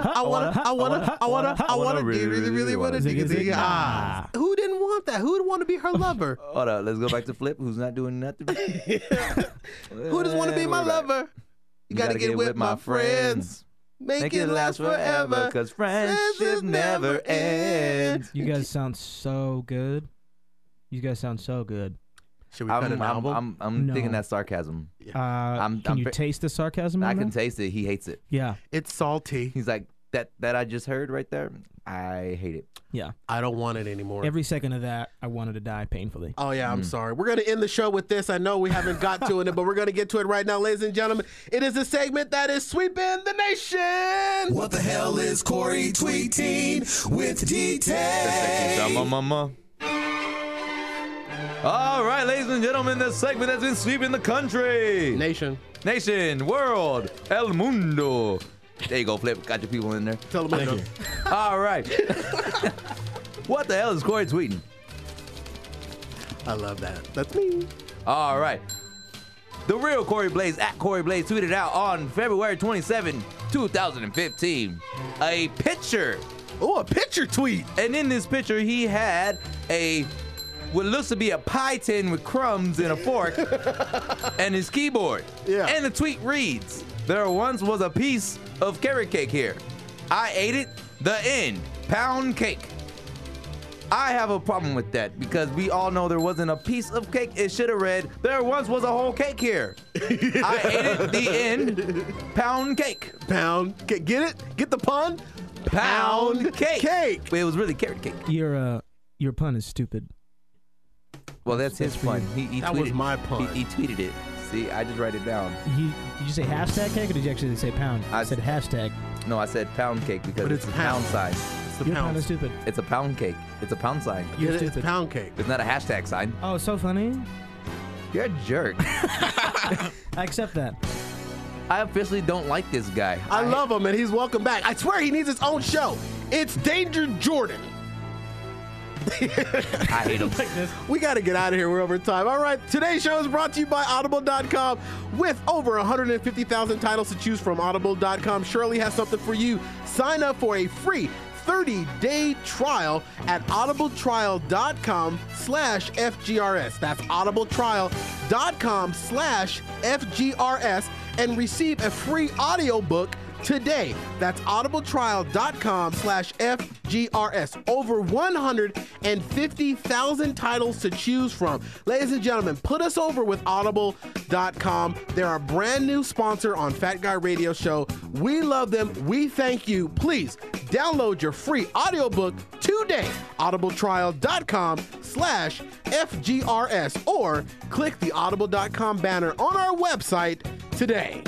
really wanna dig. Who didn't want that? Who would want to be her lover? Hold up, let's go back to Flip, who's not doing nothing. Who does want to be my lover? You gotta get with my friends. Make it last forever, cause friendship never ends. You guys sound so good. Should we cut an album? I'm thinking that's sarcasm. Can you taste the sarcasm? I can taste it. He hates it. Yeah, it's salty. He's like that I just heard right there. I hate it. Yeah, I don't want it anymore. Every second of that, I wanted to die painfully. Oh yeah, I'm sorry. We're gonna end the show with this. I know we haven't got to it, but we're gonna get to it right now, ladies and gentlemen. It is a segment that is sweeping the nation. What the hell is Corey tweeting with D-Tay? All right, ladies and gentlemen, the segment that's been sweeping the country. Nation, world, el mundo. There you go, Flip. Got your people in there. Tell them. Thank you. All right. What the hell is Corey tweeting? I love that. That's me. All right. The real Corey Blaze, at Corey Blaze, tweeted out on February 27, 2015, a picture. Oh, a picture tweet. And in this picture, he had what looks to be a pie tin with crumbs and a fork and his keyboard. Yeah. And the tweet reads, there once was a piece of carrot cake here. I ate it. The end. Pound cake. I have a problem with that because we all know there wasn't a piece of cake. It should have read, there once was a whole cake here. I ate it. The end. Pound cake. Pound cake. Get it? Get the pun? Pound cake. But it was really carrot cake. Your pun is stupid. Well, that's his pun. He that tweeted, was my pun. He tweeted it. See, I just write it down. Did you say hashtag cake or did you actually say pound? I said hashtag. No, I said pound cake because it's a pound sign. It's the Your pound. pun is stupid. It's a pound cake. It's a pound sign. You're It's stupid. pound cake. It's not a hashtag sign. Oh, so funny. You're a jerk. I accept that. I officially don't like this guy. I love him, and he's welcome back. I swear he needs his own show. It's Danger Jordan. I hate him. We got to get out of here. We're over time. All right. Today's show is brought to you by Audible.com. With over 150,000 titles to choose from, Audible.com surely has something for you. Sign up for a free 30-day trial at audibletrial.com/FGRS. That's audibletrial.com/FGRS and receive a free audiobook today. That's audibletrial.com/FGRS. Over 150,000 titles to choose from. Ladies and gentlemen, put us over with audible.com. They're a brand new sponsor on Fat Guy Radio Show. We love them. We thank you. Please download your free audiobook today. audibletrial.com/FGRS or click the audible.com banner on our website today.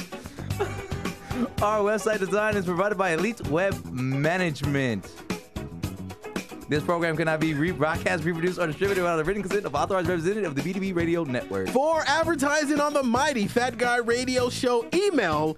Our website design is provided by Elite Web Management. This program cannot be rebroadcast, reproduced, or distributed without the written consent of authorized representative of the BDB Radio Network. For advertising on the mighty Fat Guy Radio Show, email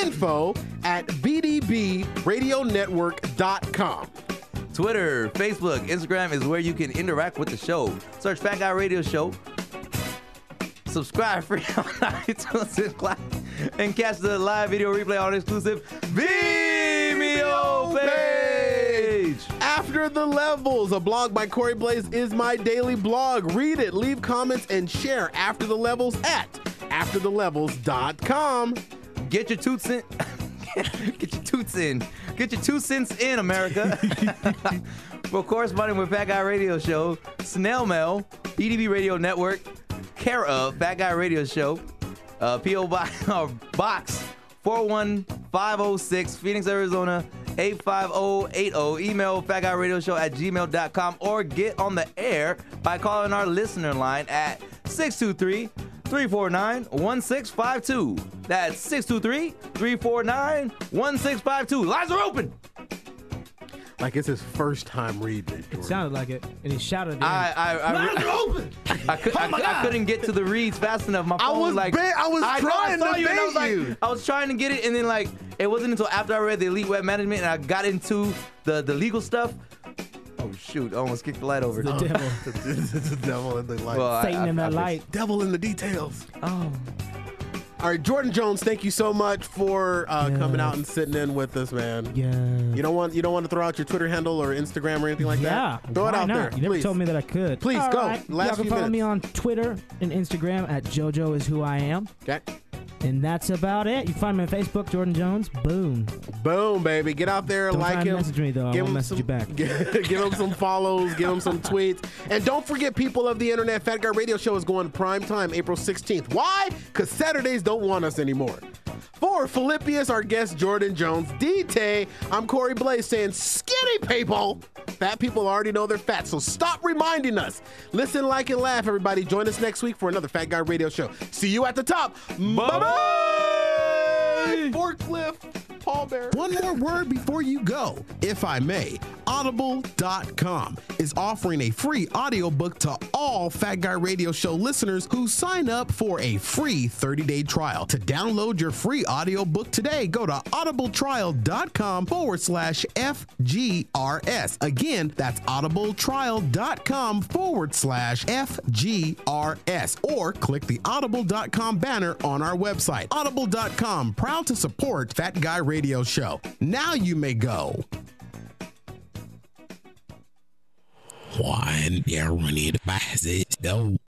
info@bdbradionetwork.com. Twitter, Facebook, Instagram is where you can interact with the show. Search Fat Guy Radio Show. Subscribe free on iTunes and catch the live video replay on exclusive Vimeo page. After the Levels, a blog by Corey Blaze, is my daily blog. Read it, leave comments, and share After the Levels at afterthelevels.com. Get your toots in. Get your toots in. Get your 2 cents in, America. For corresponding with Fat Guy Radio Show, snail mail, BDB Radio Network, care of Fat Guy Radio Show, P.O. Box 41506, Phoenix, Arizona 85080. Email fatguyradioshow@gmail.com or get on the air by calling our listener line at 623-349-1652. That's 623-349-1652. Lines are open. Like it's his first time reading it. It sounded like it, and he shouted at the Lines are open. I couldn't get to the reads fast enough. My phone I was trying to bait you. I was trying to get it, and then like it wasn't until after I read the Elite Web Management and I got into the legal stuff. Oh shoot! I almost kicked the light over. The devil. The devil in the light. Well, Satan in that light. Devil in the details. Oh. All right, Jordan Jones, thank you so much for coming out and sitting in with us, man. Yeah. You don't want to throw out your Twitter handle or Instagram or anything like that? Throw it why out not? there. You never please. told me that I could. Please, All go. right. Last Y'all can few follow me minutes. on Twitter and Instagram at JoJo is who I am. Okay. And that's about it. You can find me on Facebook, Jordan Jones. Boom. Boom, baby. Get out there, Don't like try and him. message me, though. I won't message you back. Give him some follows. Give him some tweets. And don't forget, people of the internet, Fat Guy Radio Show is going prime time April 16th. Why? Because Saturdays don't want us anymore. For Philippius, our guest, Jordan Jones, D-Tay, I'm Corey Blaze saying, skinny people. Fat people already know they're fat, so stop reminding us. Listen, like, and laugh, everybody. Join us next week for another Fat Guy Radio Show. See you at the top. Bye-bye. Fort Cliff, Paul Bear. One more word before you go, if I may. Audible.com is offering a free audiobook to all Fat Guy Radio Show listeners who sign up for a free 30-day trial. To download your free audiobook today, go to audibletrial.com/FGRS. Again, that's audibletrial.com/FGRS. Or click the audible.com banner on our website. Audible.com, proud to support Fat Guy Radio Show. Now you may go. One, you're running by though.